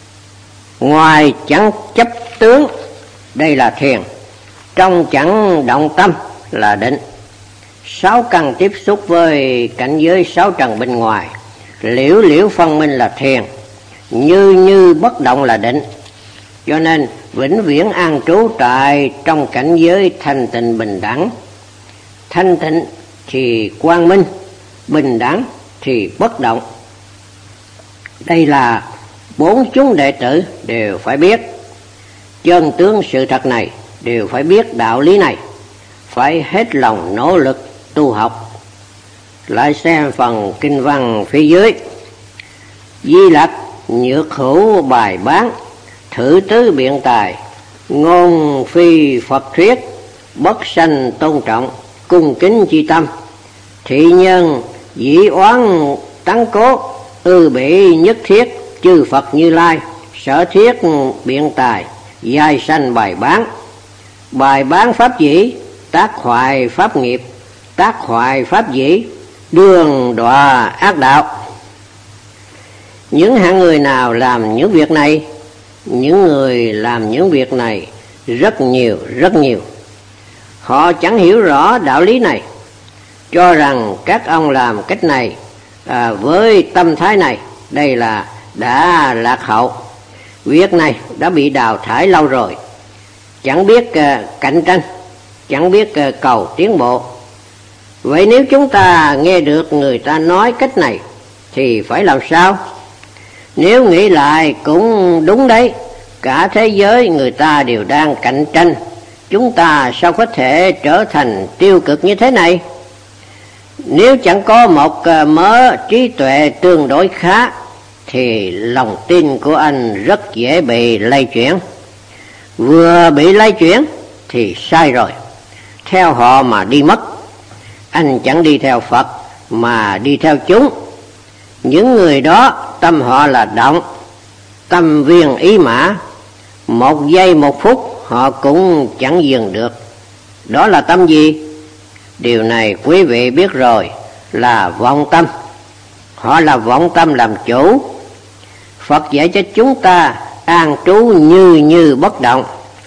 Ngoài chẳng chấp tướng, đây là thiền. Trong chẳng động tâm là định. 6 căn tiếp xúc với cảnh giới 6 trần bên ngoài, liễu liễu phân minh là thiền, như như bất động là định. Cho nên vĩnh viễn an trú tại trong cảnh giới thanh tịnh bình đẳng. Thanh tịnh thì quang minh, bình đẳng thì bất động. Đây là 4 chúng đệ tử đều phải biết chân tướng sự thật này, đều phải biết đạo lý này, phải hết lòng nỗ lực tu học. Lại xem phần kinh văn phía dưới. Di Lặc nhược hữu bài bán, thử tứ biện tài, ngôn phi Phật thuyết, bất sanh tôn trọng, cung kính chi tâm. Thị nhân dĩ oán tấn cố, ư bị nhất thiết, chư Phật Như Lai, sở thiết biện tài, giai sanh bài bán. Bài bán pháp dĩ, tác hoại pháp nghiệp, tác hoại pháp dĩ, đường đọa ác đạo. Những hạng người nào làm những việc này? Những người làm những việc này rất nhiều, rất nhiều. Họ chẳng hiểu rõ đạo lý này, cho rằng các ông làm cách này với tâm thái này, đây là đã lạc hậu. Việc này đã bị đào thải lâu rồi. Chẳng biết cạnh tranh, chẳng biết cầu tiến bộ. Vậy nếu chúng ta nghe được người ta nói cách này thì phải làm sao? Nếu nghĩ lại cũng đúng đấy, cả thế giới người ta đều đang cạnh tranh, chúng ta sao có thể trở thành tiêu cực như thế này? Nếu chẳng có một mớ trí tuệ tương đối khá thì lòng tin của anh rất dễ bị lay chuyển. Vừa bị lay chuyển thì sai rồi, theo họ mà đi mất. Anh chẳng đi theo Phật mà đi theo chúng. Những người đó tâm họ là động, tâm viên ý mã, một giây một phút họ cũng chẳng dừng được. Đó là tâm gì? Điều này quý vị biết rồi, là vọng tâm. Họ là vọng tâm làm chủ. Phật dạy cho chúng ta an trú như như bất động.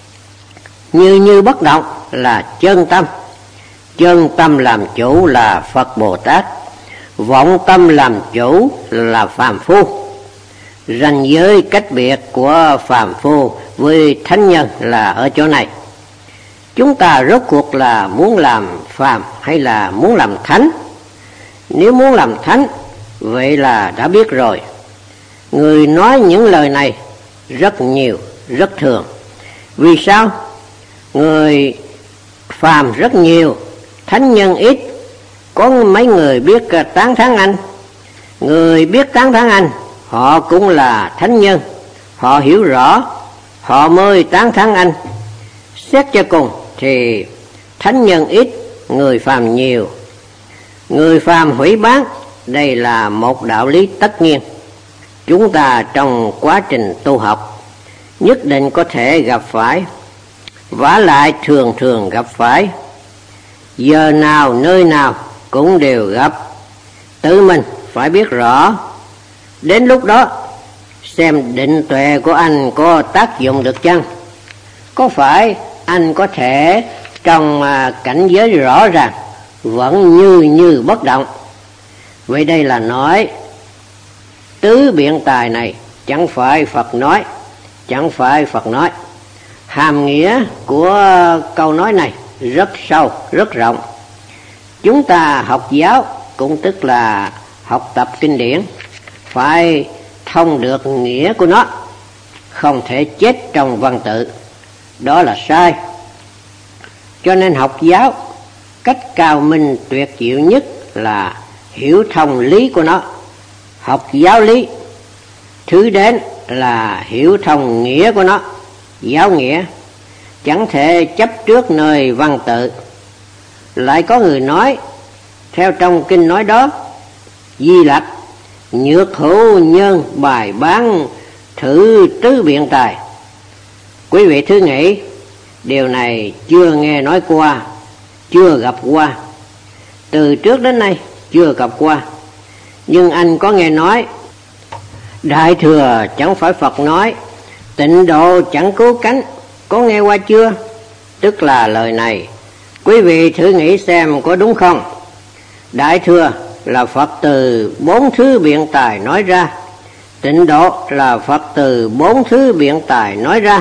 Như như bất động là chân tâm. Chân tâm làm chủ là Phật Bồ Tát. Vọng tâm làm chủ là phàm phu. Ranh giới cách biệt của phàm phu với thánh nhân là ở chỗ này. Chúng ta rốt cuộc là muốn làm phàm hay là muốn làm thánh? Nếu muốn làm thánh, vậy là đã biết rồi. Người nói những lời này rất nhiều, rất thường. Vì sao? Người phàm rất nhiều, thánh nhân ít. Có mấy người biết tán thán anh. Người biết tán thán anh, họ cũng là thánh nhân. Họ hiểu rõ, họ mới tán thán anh. Xét cho cùng thì thánh nhân ít, người phàm nhiều. Người phàm hủy bán, đây là một đạo lý tất nhiên. Chúng ta trong quá trình tu học nhất định có thể gặp phải, vả lại thường thường gặp phải, giờ nào nơi nào cũng đều gặp. Tự mình phải biết rõ, đến lúc đó xem định tuệ của anh có tác dụng được chăng? Có phải anh có thể trong cảnh giới rõ ràng vẫn như bất động? Vậy đây là nói tứ biện tài này chẳng phải Phật nói, chẳng phải Phật nói. Hàm nghĩa của câu nói này rất sâu, rất rộng. Chúng ta học giáo cũng tức là học tập kinh điển, phải thông được nghĩa của nó, không thể chết trong văn tự, đó là sai. Cho nên học giáo cách cao minh tuyệt diệu nhất là hiểu thông lý của nó. Học giáo lý, thứ đến là hiểu thông nghĩa của nó, giáo nghĩa, chẳng thể chấp trước nơi văn tự. Lại có người nói theo trong kinh nói đó: Di Lặc nhược hữu nhân bài bán thử tứ biện tài. Quý vị thử nghĩ, điều này chưa nghe nói qua, chưa gặp qua, từ trước đến nay chưa gặp qua. Nhưng anh có nghe nói Đại Thừa chẳng phải Phật nói, tịnh độ chẳng cứu cánh, có nghe qua chưa? Tức là lời này, quý vị thử nghĩ xem có đúng không? Đại Thừa là Phật từ 4 thứ biện tài nói ra, tịnh độ là Phật từ 4 thứ biện tài nói ra.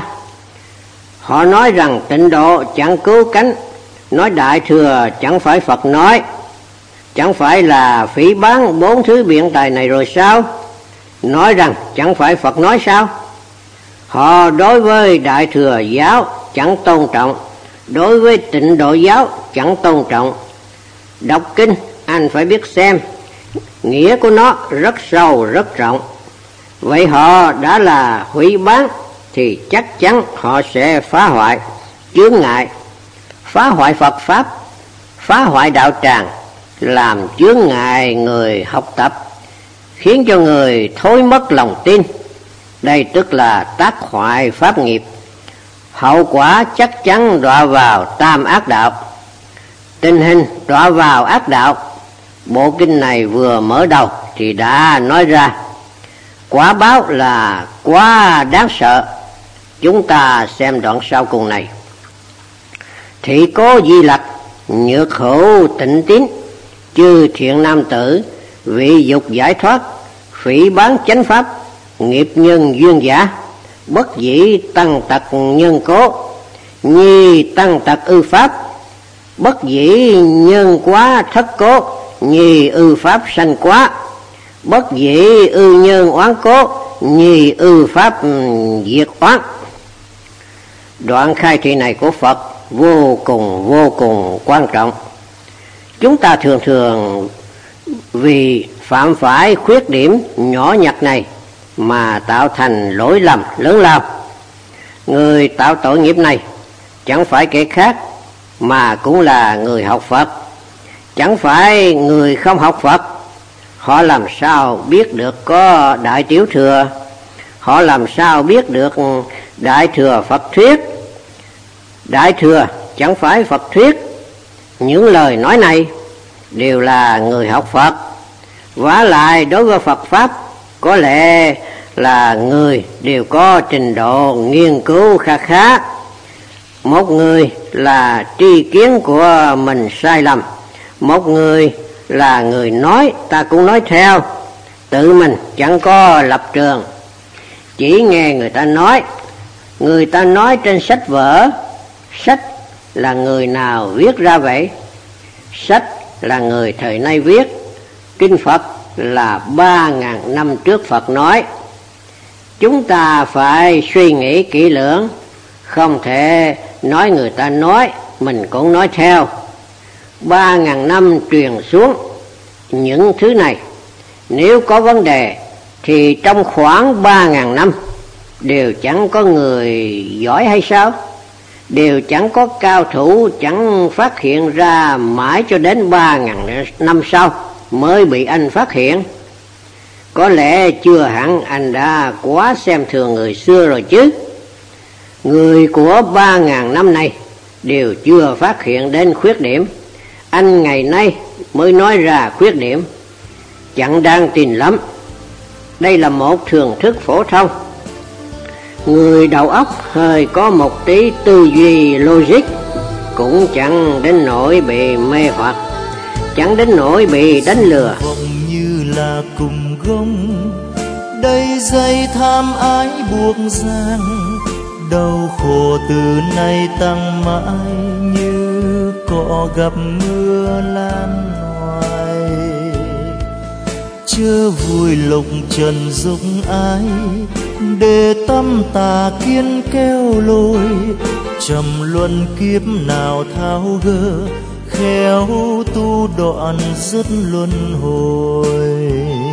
Họ nói rằng tịnh độ chẳng cứu cánh, nói Đại Thừa chẳng phải Phật nói, chẳng phải là phỉ báng 4 thứ biện tài này rồi sao? Nói rằng chẳng phải Phật nói sao? Họ đối với Đại Thừa giáo chẳng tôn trọng, đối với tịnh độ giáo chẳng tôn trọng. Đọc kinh anh phải biết xem, nghĩa của nó rất sâu rất rộng. Vậy họ đã là hủy bán thì chắc chắn họ sẽ phá hoại, chướng ngại, phá hoại Phật Pháp, phá hoại đạo tràng, làm chướng ngại người học tập, khiến cho người thối mất lòng tin. Đây tức là tác hoại pháp nghiệp, hậu quả chắc chắn đọa vào tam ác đạo. Tình hình đọa vào ác đạo, bộ kinh này vừa mở đầu thì đã nói ra. Quả báo là quá đáng sợ. Chúng ta xem đoạn sau cùng này: Thị cố Di Lặc nhược hữu tịnh tín, chư thiện nam tử vị dục giải thoát, phỉ báng chánh pháp, nghiệp nhân duyên giả, bất dĩ tăng tật nhân cố, nhi tăng tật ư pháp, bất dĩ nhân quá thất cố, nhi ư pháp sanh quá, bất dĩ ư nhân oán cố, nhi ư pháp diệt oán. Đoạn khai thị này của Phật vô cùng quan trọng. Chúng ta thường thường vì phạm phải khuyết điểm nhỏ nhặt này mà tạo thành lỗi lầm lớn lao. Người tạo tội nghiệp này chẳng phải kẻ khác mà cũng là người học Phật, chẳng phải người không học Phật. Họ làm sao biết được có Đại Tiểu Thừa? Họ làm sao biết được Đại Thừa Phật thuyết? Đại Thừa chẳng phải Phật thuyết. Những lời nói này đều là người học Phật. Vả lại đối với Phật Pháp, có lẽ là người đều có trình độ nghiên cứu khá. Một người là tri kiến của mình sai lầm, một người là người nói ta cũng nói theo, tự mình chẳng có lập trường, chỉ nghe người ta nói trên sách vở. Sách là người nào viết ra vậy? Sách là người thời nay viết. Kinh Phật là 3.000 năm trước Phật nói. Chúng ta phải suy nghĩ kỹ lưỡng, không thể nói người ta nói mình cũng nói theo. 3.000 năm truyền xuống những thứ này, nếu có vấn đề thì trong khoảng 3.000 năm đều chẳng có người giỏi hay sao? Đều chẳng có cao thủ, chẳng phát hiện ra mãi cho đến 3.000 năm sau mới bị anh phát hiện. Có lẽ chưa hẳn anh đã quá xem thường người xưa rồi chứ. Người của 3.000 năm nay đều chưa phát hiện đến khuyết điểm. Anh ngày nay mới nói ra khuyết điểm. Chẳng đáng tin lắm. Đây là một thường thức phổ thông. Người đầu óc hơi có một tí tư duy logic cũng chẳng đến nỗi bị mê hoặc, chẳng đến nỗi bị đánh lừa. Như là cùng gông đầy dây tham ái buộc ràng, đau khổ từ nay tăng mãi như cỏ gặp mưa lan hoài. Chớ vui lục trần dục ái, để tâm tà kiên kéo lôi, trầm luân kiếp nào tháo gỡ, khéo tu đoạn dứt luân hồi.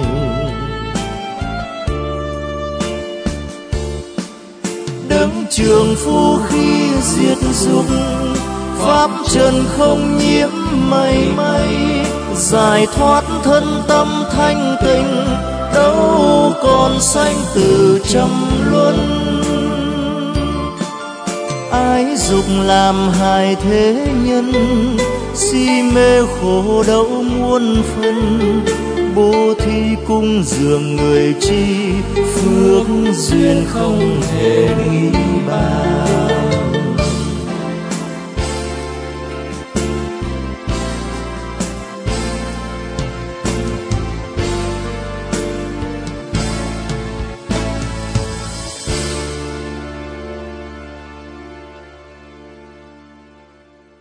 Đấng trường phu khi diệt dục, pháp trần không nhiễm mây mây, giải thoát thân tâm thanh tịnh, đâu còn sanh tử trăm luân. Ái dục làm hại thế nhân, si mê khổ đau muôn phần, bố thí cung dường người chi, phước duyên không thể nghĩ bàn.